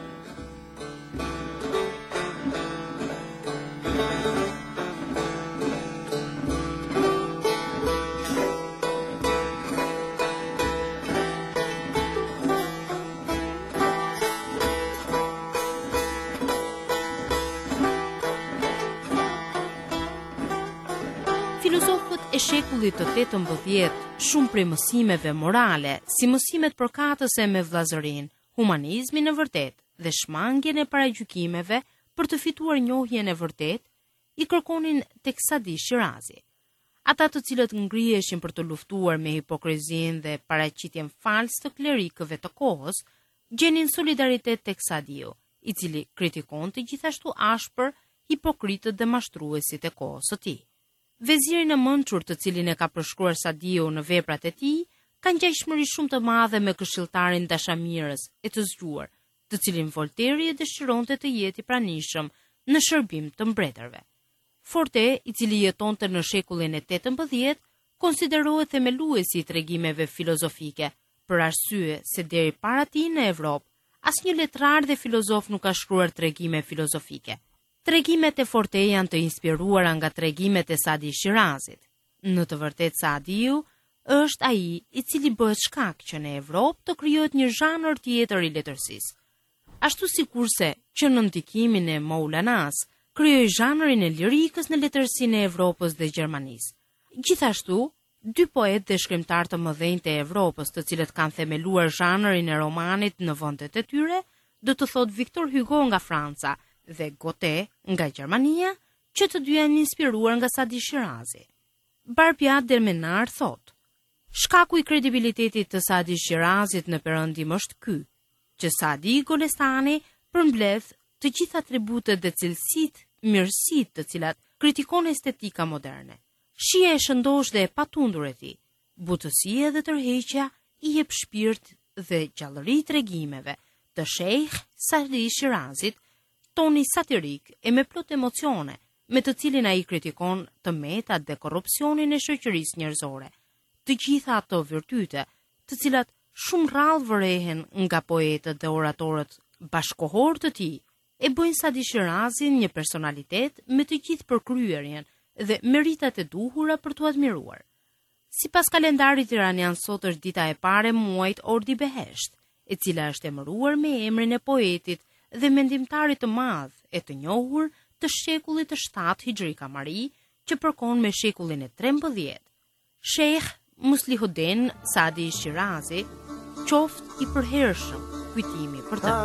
Filozofët e shekullit të tetëmbëdhjetë, shumë prej mësimeve morale, si mësimet përkatëse me vllazërinë, humanizmin e vërtet dhe shmangjen e paragjykimeve për të fituar njohjen e vërtet, i kërkonin tek Saadi Shirazi. Ata të cilët ngriheshin për të luftuar me hipokrizinë dhe paraqitjen false të klerikëve të kohës, gjenin solidaritet tek Saadiu, i cili kritikonte gjithashtu ashpër hipokritët dhe mashtruesit e kohës së tij. Vezirin e mençur të cilin e ka përshkruar Saadiu në veprat e tij, ka ngjashmëri shumë të madhe me këshilltarin dashamirës e të zgjuar, të cilin Voltaire e dëshironte të jetë i pranishëm në shërbim të mbretërve. Forte, i cili jetonte në shekullin e tetëmbëdhjetë, konsiderohet themeluesi i tregimeve filozofike, për arsye se deri para tij në Evropë, asnjë letrar dhe filozof nuk ka shkruar tregime filozofike. Tregimet e Forte janë të inspiruara nga tregimet e Saadi Shirazit. Në të vërtetë Saadiu është ai i cili bëhet shkak që në Evropë të krijohet një zhanër tjetër i letërsisë. Ashtu sikurse që në ndikimin e Maulanas krijoi zhanrin e lirikës në letërsinë e Evropës dhe Gjermanisë. Gjithashtu, dy poetë dhe shkrimtar të mëdhenj të Evropës, të cilët kanë themeluar zhanrin e romanit në vendet e tyre, do të thotë Victor Hugo nga Franca dhe Goethe nga Gjermania, që të dy janë inspiruar nga Saadi Shirazi. Barbia Dermenar thot: shkaku i kredibilitetit të Saadi Shirazit në perëndim është ky, që Saadi Golestani përmbledh të gjitha atributet dhe cilësitë, mirësitë të cilat kritikon estetika moderne. Shija e shëndosh dhe e patundur e tij, butësia dhe tërheqja i jep shpirt dhe gjallëri tregimeve të Sheikh Saadi Shirazit, toni satirik e me plot emocione, me të cilin ai kritikon të metat dhe korrupsionin e shoqërisë njerëzore. Të gjitha ato virtyte, të cilat shumë rrallë vërehen nga poetët dhe oratorët bashkohor të tij, e bëjnë Sadi Shirazin një personalitet me të gjithë përkryerjen dhe meritat e duhura për t'u admiruar. Sipas kalendarit iranian sot është dita e parë e muajit Ordi Behesht, e cila është emëruar me emrin e poetit dhe mendimtarit të madh e të njohur të shekullit të shtatë Hijri Kamari, që përkon me shekullin e trembëdhjetë. Sheikh Muslihuddin Sadi Shirazi, qoft i përhershëm kujtimi për të.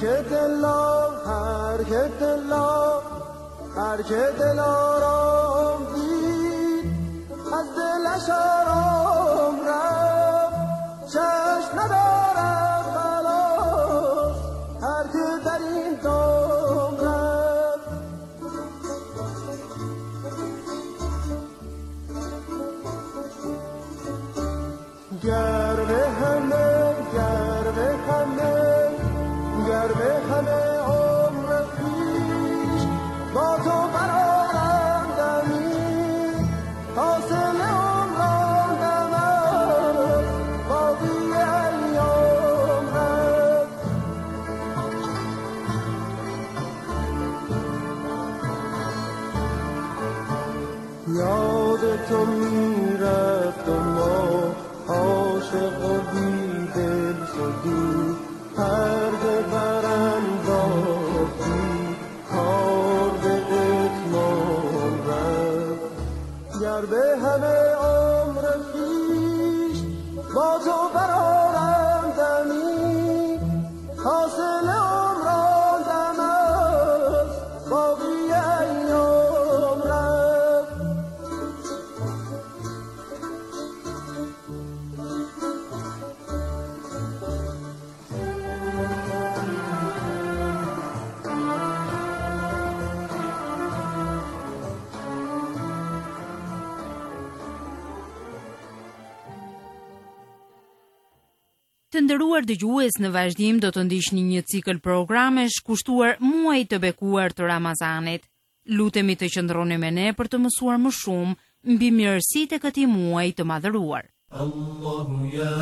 Të nderuar dëgjues, në vazhdim do të ndiqni një cikël programesh kushtuar muajit të bekuar të Ramazanit. Lutemi të qëndroni me ne për të mësuar më shumë mbi mirësitë e këtij muaji të madhëruar. Allahu ya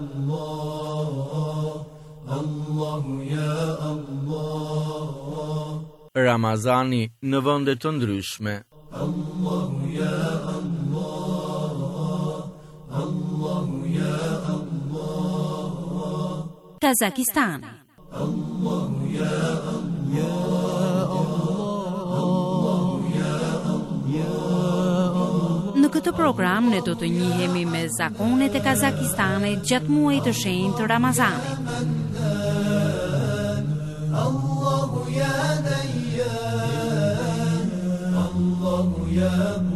Allah, Allahu ya Allah. Ramazani në vende të ndryshme. Allahu ya Allah, Allahu ya Allah. Kazakistan. Allahu ya Allah, Allahu ya Allah. Në këtë program ne do të njihemi me zakonet e Kazakistanit gjatë muajit të shenjtë të Ramazanit. Allahu ya Dayyan, Allahu ya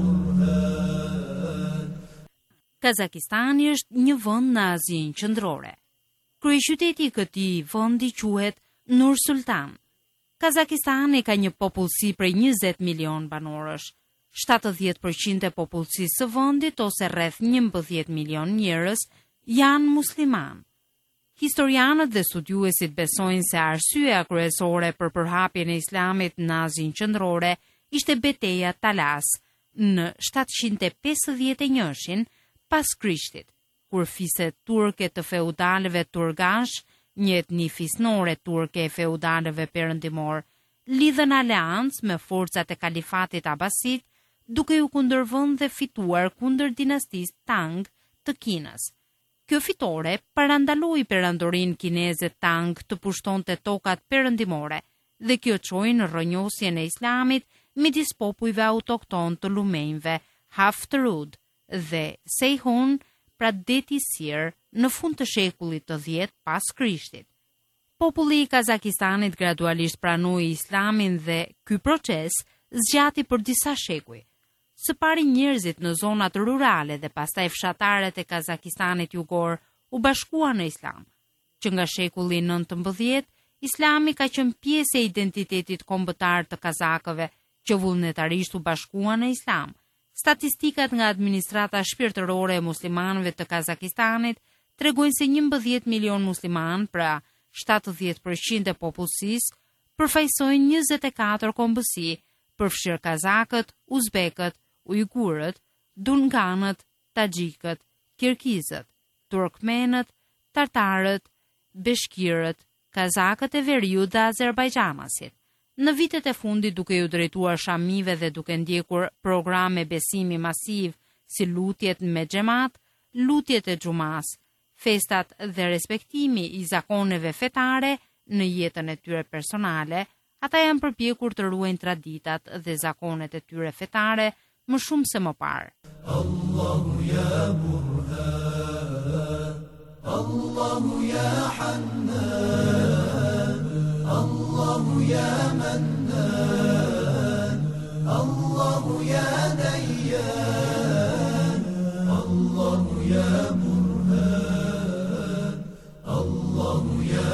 Burhan. Kazakistani është një vend në Azinë Qendrore. Kryeqyteti i këtij vendi quhet Nur Sultan. Kazakistani ka një popullsi prej njëzet milion banorësh. shtatëdhjetë përqind e popullsisë së vendit ose rreth njëmbëdhjetë milion njerëz janë musliman. Historianët dhe studiuesit besojnë se arsyeja kryesore për përhapjen e Islamit në Azinë Qendrore ishte betejë Talas në shtatëqind e pesëdhjetë e njëshin pas Krishtit, kur fiset turke të feudalëve turgash, një etni fisnore turke e feudalëve perëndimor, lidhen aleancë me forcat e kalifatit abasit, duke u kundërvënë dhe fituar kundër dinastisë Tang të Kinës. Kjo fitore parandaloi perandorin kineze Tang të pushtonte tokat perëndimore dhe kjo çoi në rrënjosjen e Islamit midis popujve autokton të lumenjve Haftarud dhe Seihun, pra deti Sir, në fund të shekullit të dhjetë pas Krishtit. Populli i Kazakistanit gradualisht pranoi Islamin dhe ky proces zgjati për disa shekuj. Së pari njerëzit në zonat rurale dhe pastaj fshatarët e Kazakistanit jugor u bashkuan në Islam, që nga shekulli nëntëmbëdhjetë Islami ka qenë pjesë e identitetit kombëtar të kazakëve, që vullnetarisht u bashkuan në Islam. Statistikat nga administrata shpirtërore e muslimanëve të Kazakistanit tregojnë se njëmbëdhjetë milion musliman, pra shtatëdhjetë përqind e popullsisë, përfaqësojnë njëzet e katër kombësi, përfshirë kazakët, uzbekët, ujgurët, dunganët, taxhikët, kirgizët, turkmenët, tartarët, beshkirët, kazakët e veriut dhe azerbajxhanasit. Në vitet e fundit, duke ju drejtuar shamive dhe duke ndjekur programe besimi masiv si lutjet me xhamat, lutjet e xumas, festat dhe respektimi i zakoneve fetare në jetën e tyre personale, ata janë përpjekur të ruajnë traditat dhe zakonet e tyre fetare më shumë se më parë. Allahu ya Burhan, Allahu ya Hannan, Allahu ya Mannan, Allahu ya Dayyan, Allahu ya Burhan, Allahu ya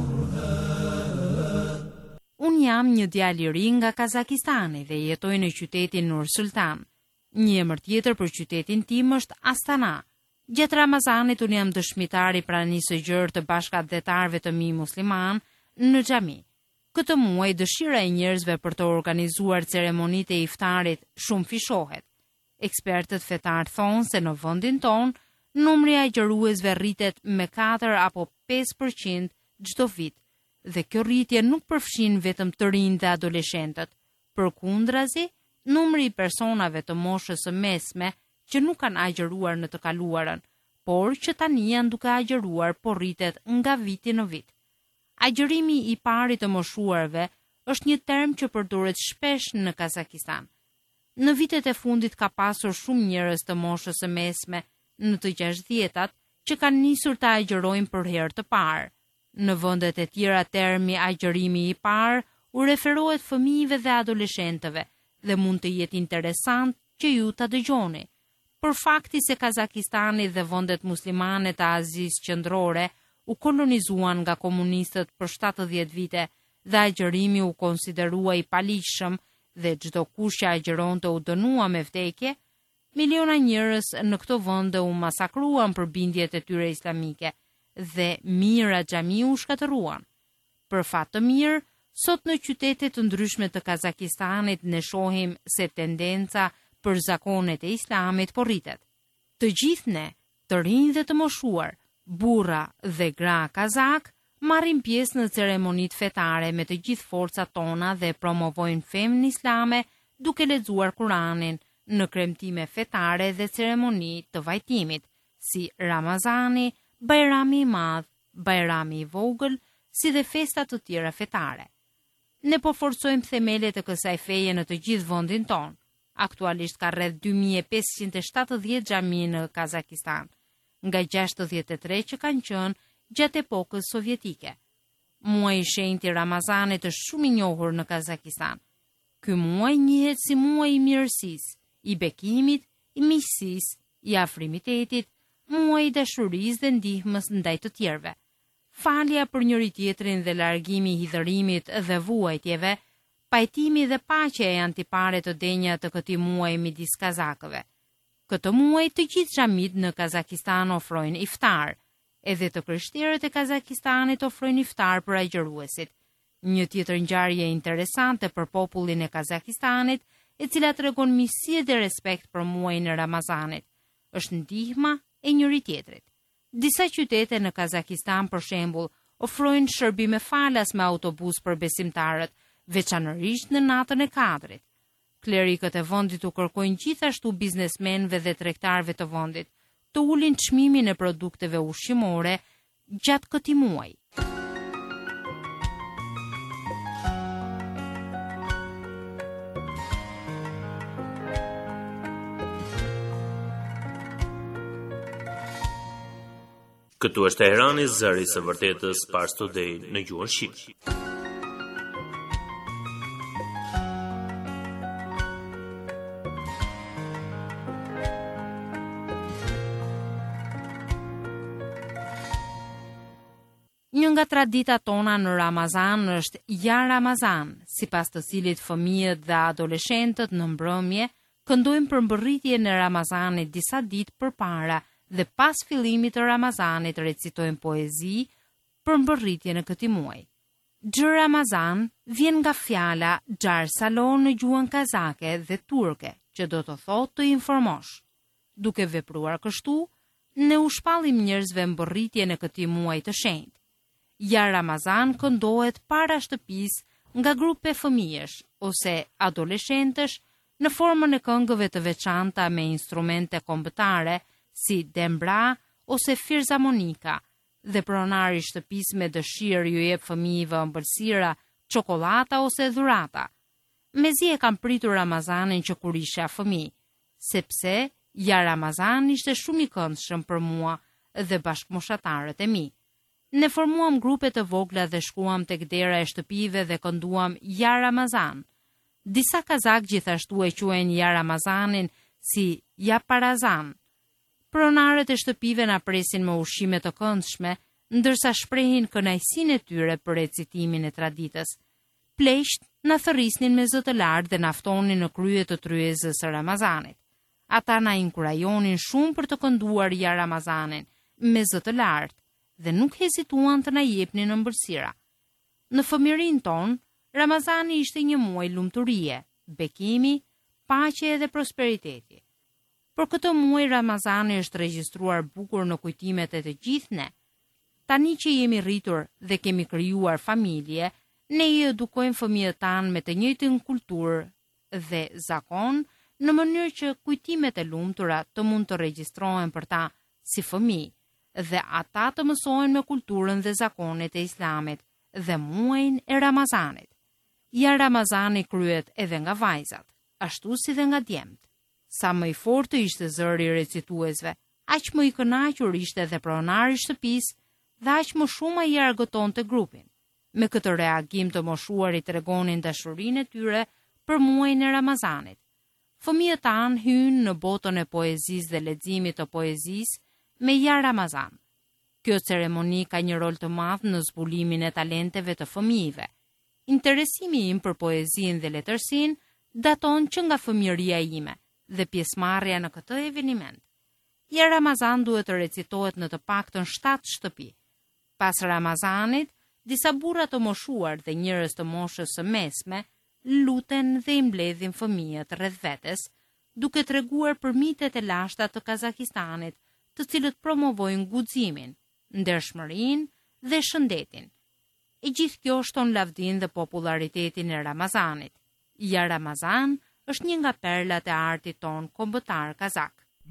Burhan. Unë jam një djalë i ri nga Kazakistani dhe jetoj në qytetin Nur Sultan. Një emër tjetër për qytetin tim është Astana. Gjatë Ramazanit unë jam dëshmitar i pranisë së gjerë të bashkëdhetarëve të mi musliman në xhami. Këtë muaj dëshira e njerëzve për të organizuar ceremonitë e iftarit shumë fishohet. Ekspertët fetar thonë se në vendin ton numri i agjëruesve rritet me katër apo pesë përqind çdo vit. Dhe kjo rritje nuk përfshin vetëm të rinj dhe adoleshentët. Përkundrazi, numri i personave të moshës së mesme që nuk kanë agjëruar në të kaluarën, por që tani janë duke agjëruar, po rritet nga viti në vit. Agjërimi i pari të moshuarve është një term që përdoret shpesh në Kazakistan. Në vitet e fundit ka pasur shumë njerëz të moshës së mesme në të gjashtëdhjetat që kanë nisur të agjërojnë për herë të parë. Në vendet e tjera termi agjërimi i parë u referohet fëmijëve dhe adoleshentëve dhe mund të jetë interesant që ju ta dëgjoni. Për fakti se Kazakistani dhe vendet muslimane të Azisë Qendrore u kolonizuan nga komunistët për shtatëdhjetë vite dhe agjërimi u konsiderua i paligjshëm dhe çdo kush që agjëronte u dënua me vdekje, miliona njerëz në këto vende u masakruan për bindjet e tyre islamike dhe mijëra xhami u shkatëruan. Për fat të mirë, sot në qytete të ndryshme të Kazakistanit ne shohim se tendenca për zakonet e islamit po rritet. Të gjithë ne, të rinj dhe të moshuar, burra dhe gra kazak, marrin pjesë në ceremonitë fetare me të gjithë forcat tona dhe promovojnë femën islame duke lexuar Kuranin në kremtime fetare dhe ceremoni të vajtimit, si Ramazani, Bajrami i Madh, Bajrami i Vogël, si dhe festa të tjera fetare. Ne po forcojmë themelet e kësaj feje në të gjithë vendin ton. Aktualisht ka rreth dy mijë e pesëqind e shtatëdhjetë xhami në Kazakistan, nga gjashtëdhjetë e tre që kanë qenë gjatë epokës sovjetike. Muaji i shenjtë i Ramazanit është shumë i njohur në Kazakistan. Ky muaj njihet si muaji i mirësisë, i bekimit, i miqësisë, i afrimitetit, muaji i dashurisë dhe ndihmës ndaj të tjerëve. Falja për njëri tjetrin dhe largimi i hidhërimit dhe vuajtjeve, pajtimi dhe paqja janë tipare të denja të këtij muaji midis kazakëve. Këtë muaj të gjithë xhamit në Kazakistan ofrojnë iftar, edhe të krishterët e Kazakistanit ofrojnë iftar për agjëruesit. Një tjetër ngjarje interesante për popullin e Kazakistanit, e cila tregon miqësi dhe respekt për muajin e Ramazanit, është ndihma e njëri tjetrit. Disa qytete në Kazakistan, për shembull, ofrojnë shërbime falas me autobus për besimtarët, veçanërisht në natën e Kadrit. Klerikët e vendit u kërkojnë gjithashtu biznesmenëve dhe tregtarëve të vendit të ulin çmimin e produkteve ushqimore gjatë këtij muaji. Këtu është Teherani, zëri i së vërtetës, Pars Today në gjuhën shqipe. Një nga traditat tona në Ramazan është Ja Ramazan, sipas të cilit fëmijët dhe adoleshentët në mbrëmje këndojnë për mbërritjen e Ramazanit disa ditë përpara dhe pas fillimit të Ramazanit recitojnë poezi për mbërritjen e këtij muaji. Gjë Ramazan vjen nga fjala xhar salon në gjuhën kazake dhe turke, që do të thotë të informosh. Duke vepruar kështu, ne u shpallim njerëzve mbërritjen e këtij muaji të shenjtë. Ja Ramazan këndohet para shtëpisë nga grupe fëmijësh ose adoleshentësh në formën e këngëve të veçanta me instrumente kombëtare si dembra ose filharmonika, dhe pronari i shtëpisë me dëshirë ju jep fëmijëve ëmbëlsira, çokolata ose dhurata. Mezi e kam pritur Ramazanin që kur isha fëmijë, sepse ja Ramazan ishte shumë i këndshëm për mua dhe bashkëmoshatarët e mi. Ne formuam grupe të vogla dhe shkuam tek dera e shtëpive dhe kënduam ja Ramazan. Disa kazak gjithashtu e quajnë ja Ramazanin si ja Parazan. Pronarët e shtëpive na presin me ushqime të këndshme, ndërsa shprehin kënaqësinë e tyre për recitimin e traditës. Pleqt na thërrisnin me zë të lartë dhe na ftonin në krye të tryezës së Ramazanit. Ata na inkurajonin shumë për të kënduar ja Ramazanin me zë të lartë dhe nuk hezituan të na jepnin ëmbëlsira. Në fëmijërinë tonë, Ramazani ishte një muaj lumturie, bekimi, paqe dhe prosperiteti. Por këtë muaj Ramazani është regjistruar bukur në kujtimet e të gjithë ne. Tani që jemi rritur dhe kemi krijuar familje, ne i edukojmë fëmijët tanë me të njëjtën kulturë dhe zakon, në mënyrë që kujtimet e lumtura të mund të regjistrohen për ta si fëmijë dhe ata të mësojnë me kulturën dhe zakonet e Islamit dhe muajin e Ramazanit. Ja Ramazani kryet edhe nga vajzat, ashtu si dhe nga djemt. Sa më i fortë ishte zëri i recituesve, aq më i kënaqur ishte edhe pronari i shtëpisë dhe aq më shumë ai argëtonte grupin. Me këtë reagim të moshuarit tregonin dashurinë e tyre për muajin e Ramazanit. Fëmijët tanë hynë në botën e poezisë dhe leximit të poezisë me ja Ramazan. Kjo ceremoni ka një rol të madh në zbulimin e talenteve të fëmijëve. Interesimi im për poezinë dhe letërsinë daton që nga fëmijëria ime dhe pjesëmarrja në këtë eveniment. Ja Ramazan duhet të recitohet në të paktën shtatë shtëpi. Pas Ramazanit, disa burra të moshuar dhe njerëz të moshës së mesme luten dhe i mbledhin fëmijët rreth vetes, duke treguar për mitet e lashta të Kazakistanit, të cilët promovojnë guximin, ndershmërinë dhe shëndetin. E gjithë kjo shton lavdin dhe popularitetin e Ramazanit. Ja Ramazan është një nga perlat e artit ton kombëtar kazak.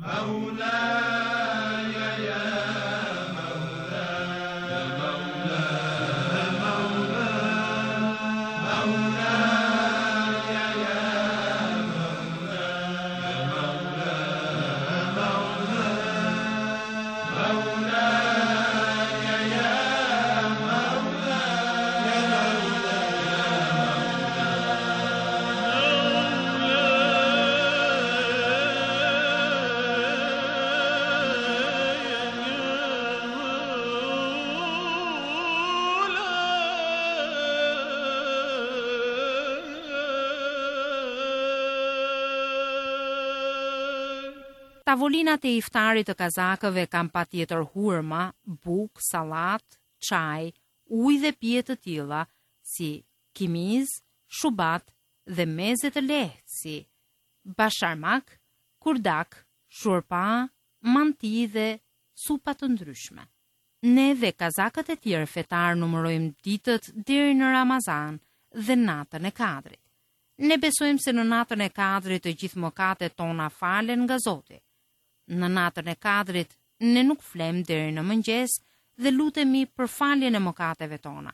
Tavolinat e iftarit të kazakëve kanë patjetër hurma, buk, sallat, çaj, ujë dhe pije të tilla, si kimiz, shubat dhe meze të lehtë si basharmak, kurdak, shurpa, manti dhe supa të ndryshme. Ne dhe kazakët e tjerë fetar numërojmë ditët deri në Ramazan dhe natën e Kadrit. Ne besojmë se në natën e Kadrit të gjithë mëkatet tona falen nga Zoti. Në natën e Kadrit ne nuk flem deri në mëngjes dhe lutemi për faljen e mëkateve tona.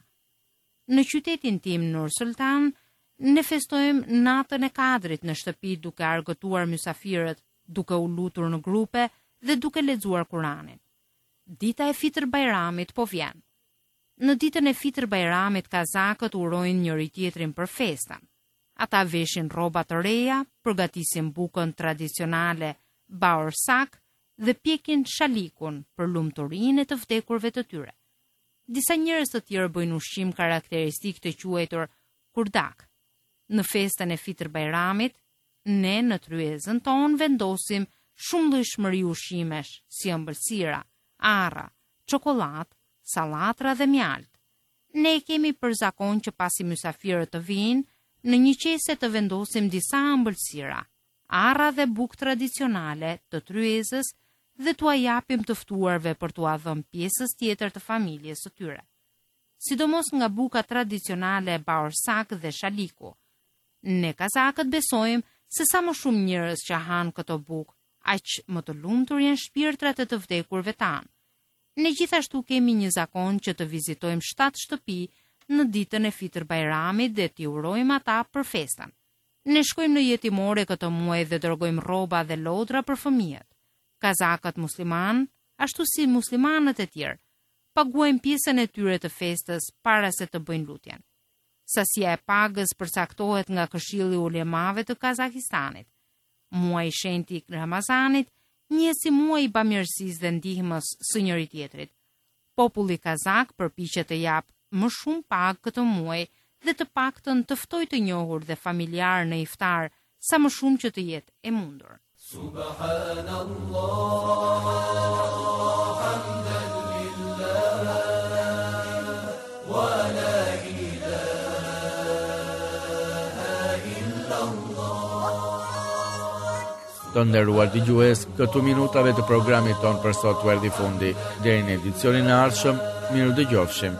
Në qytetin tim Nur Sultan, ne festojmë natën e Kadrit në shtëpi duke argëtuar mysafirët, duke u lutur në grupe dhe duke lexuar Kuranin. Dita e Fitr Bajramit po vjen. Në ditën e Fitr Bajramit kazakët urojnë njëri tjetrin për festën. Ata veshin rroba të reja, përgatisin bukën tradicionale baorsak dhe pjekin shalikun për lumturinë e të vdekurve të tyre. Disa njerëz të tjerë bëjnë ushqim karakteristik të quajtur kurdak. Në festën e Fitr Bajramit, ne në tryezën tonë vendosim shumë llojshmëri ushqimesh, si ëmbëlsira, arra, çokoladë, sallatra dhe mjalt. Ne kemi për zakon që pasi mysafirët të vinë, në një qese të vendosim disa ëmbëlsira, arra dhe bukë tradicionale të tryezës dhe t'ua japim të ftuarve për t'ua dhënë pjesës tjetër të familjes së tyre. Sidomos nga buka tradicionale e baorsak dhe shaliku. Ne kazakët besojmë se sa më shumë njerëz që hanë këto bukë, aq më të lumtur janë shpirtrat e të vdekurve tanë. Ne gjithashtu kemi një zakon që të vizitojmë shtatë shtëpi në ditën e Fitr Bajramit dhe t'i urojmë ata për festën. Ne shkojmë në jetimore këtë muaj dhe dërgojmë rroba dhe lodra për fëmijët. Kazakët musliman, ashtu si muslimanët e tjerë, paguajnë pjesën e tyre të festës para se të bëjnë lutjen. Sasia e pagës përcaktohet nga Këshilli i Ulemave të Kazakistanit. Muaji i shenjtë i Ramazanit një si muaj i bamirësisë dhe ndihmës së njëri tjetrit. Populli kazak përpiqet të japë më shumë pagë këtë muaj dhe të paktën të ftojë të njohur dhe familjar në iftar sa më shumë që të jetë e mundur. Subhanallah, hamdan lillah, wa la Të nderuar dëgjues, këtu minutave të programit ton për sot u erdhi fundi. Deri në edicionin e ardhshëm, miru dëgjofshim.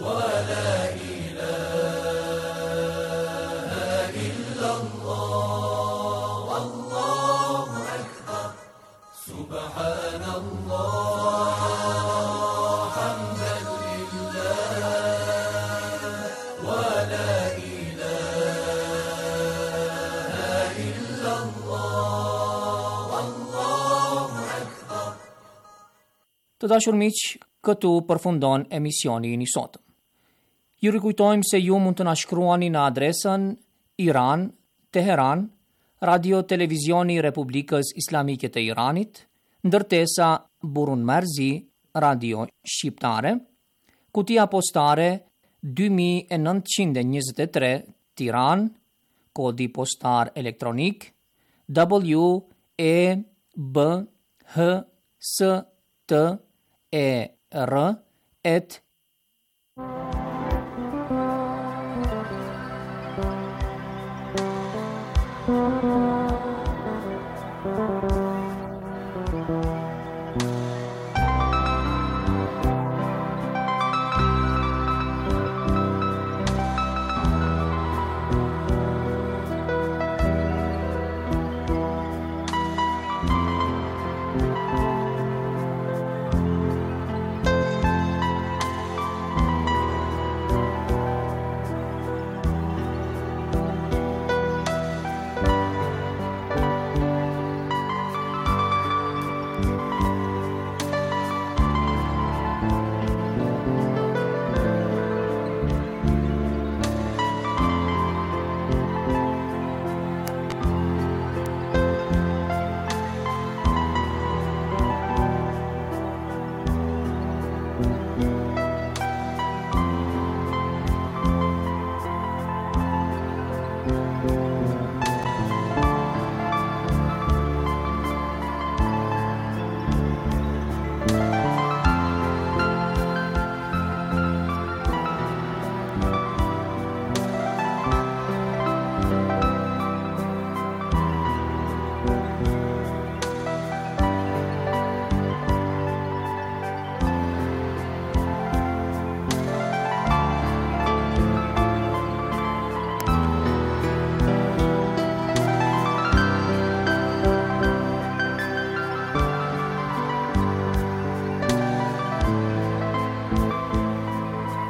Të dashur miq, këtu përfundon emisioni i sotëm. Ju rikujtojmë se ju mund të na shkruani në adresën Iran, Teheran, Radio Televizioni Republikës Islamike të Iranit, ndërtesa Burun Marzi, Radio Shqiptare, kutia postare dy mijë e nëntëqind e njëzet e tre, Tiranë, kodi postar elektronik W E B H S T E R et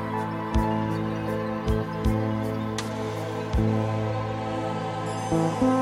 Thank you.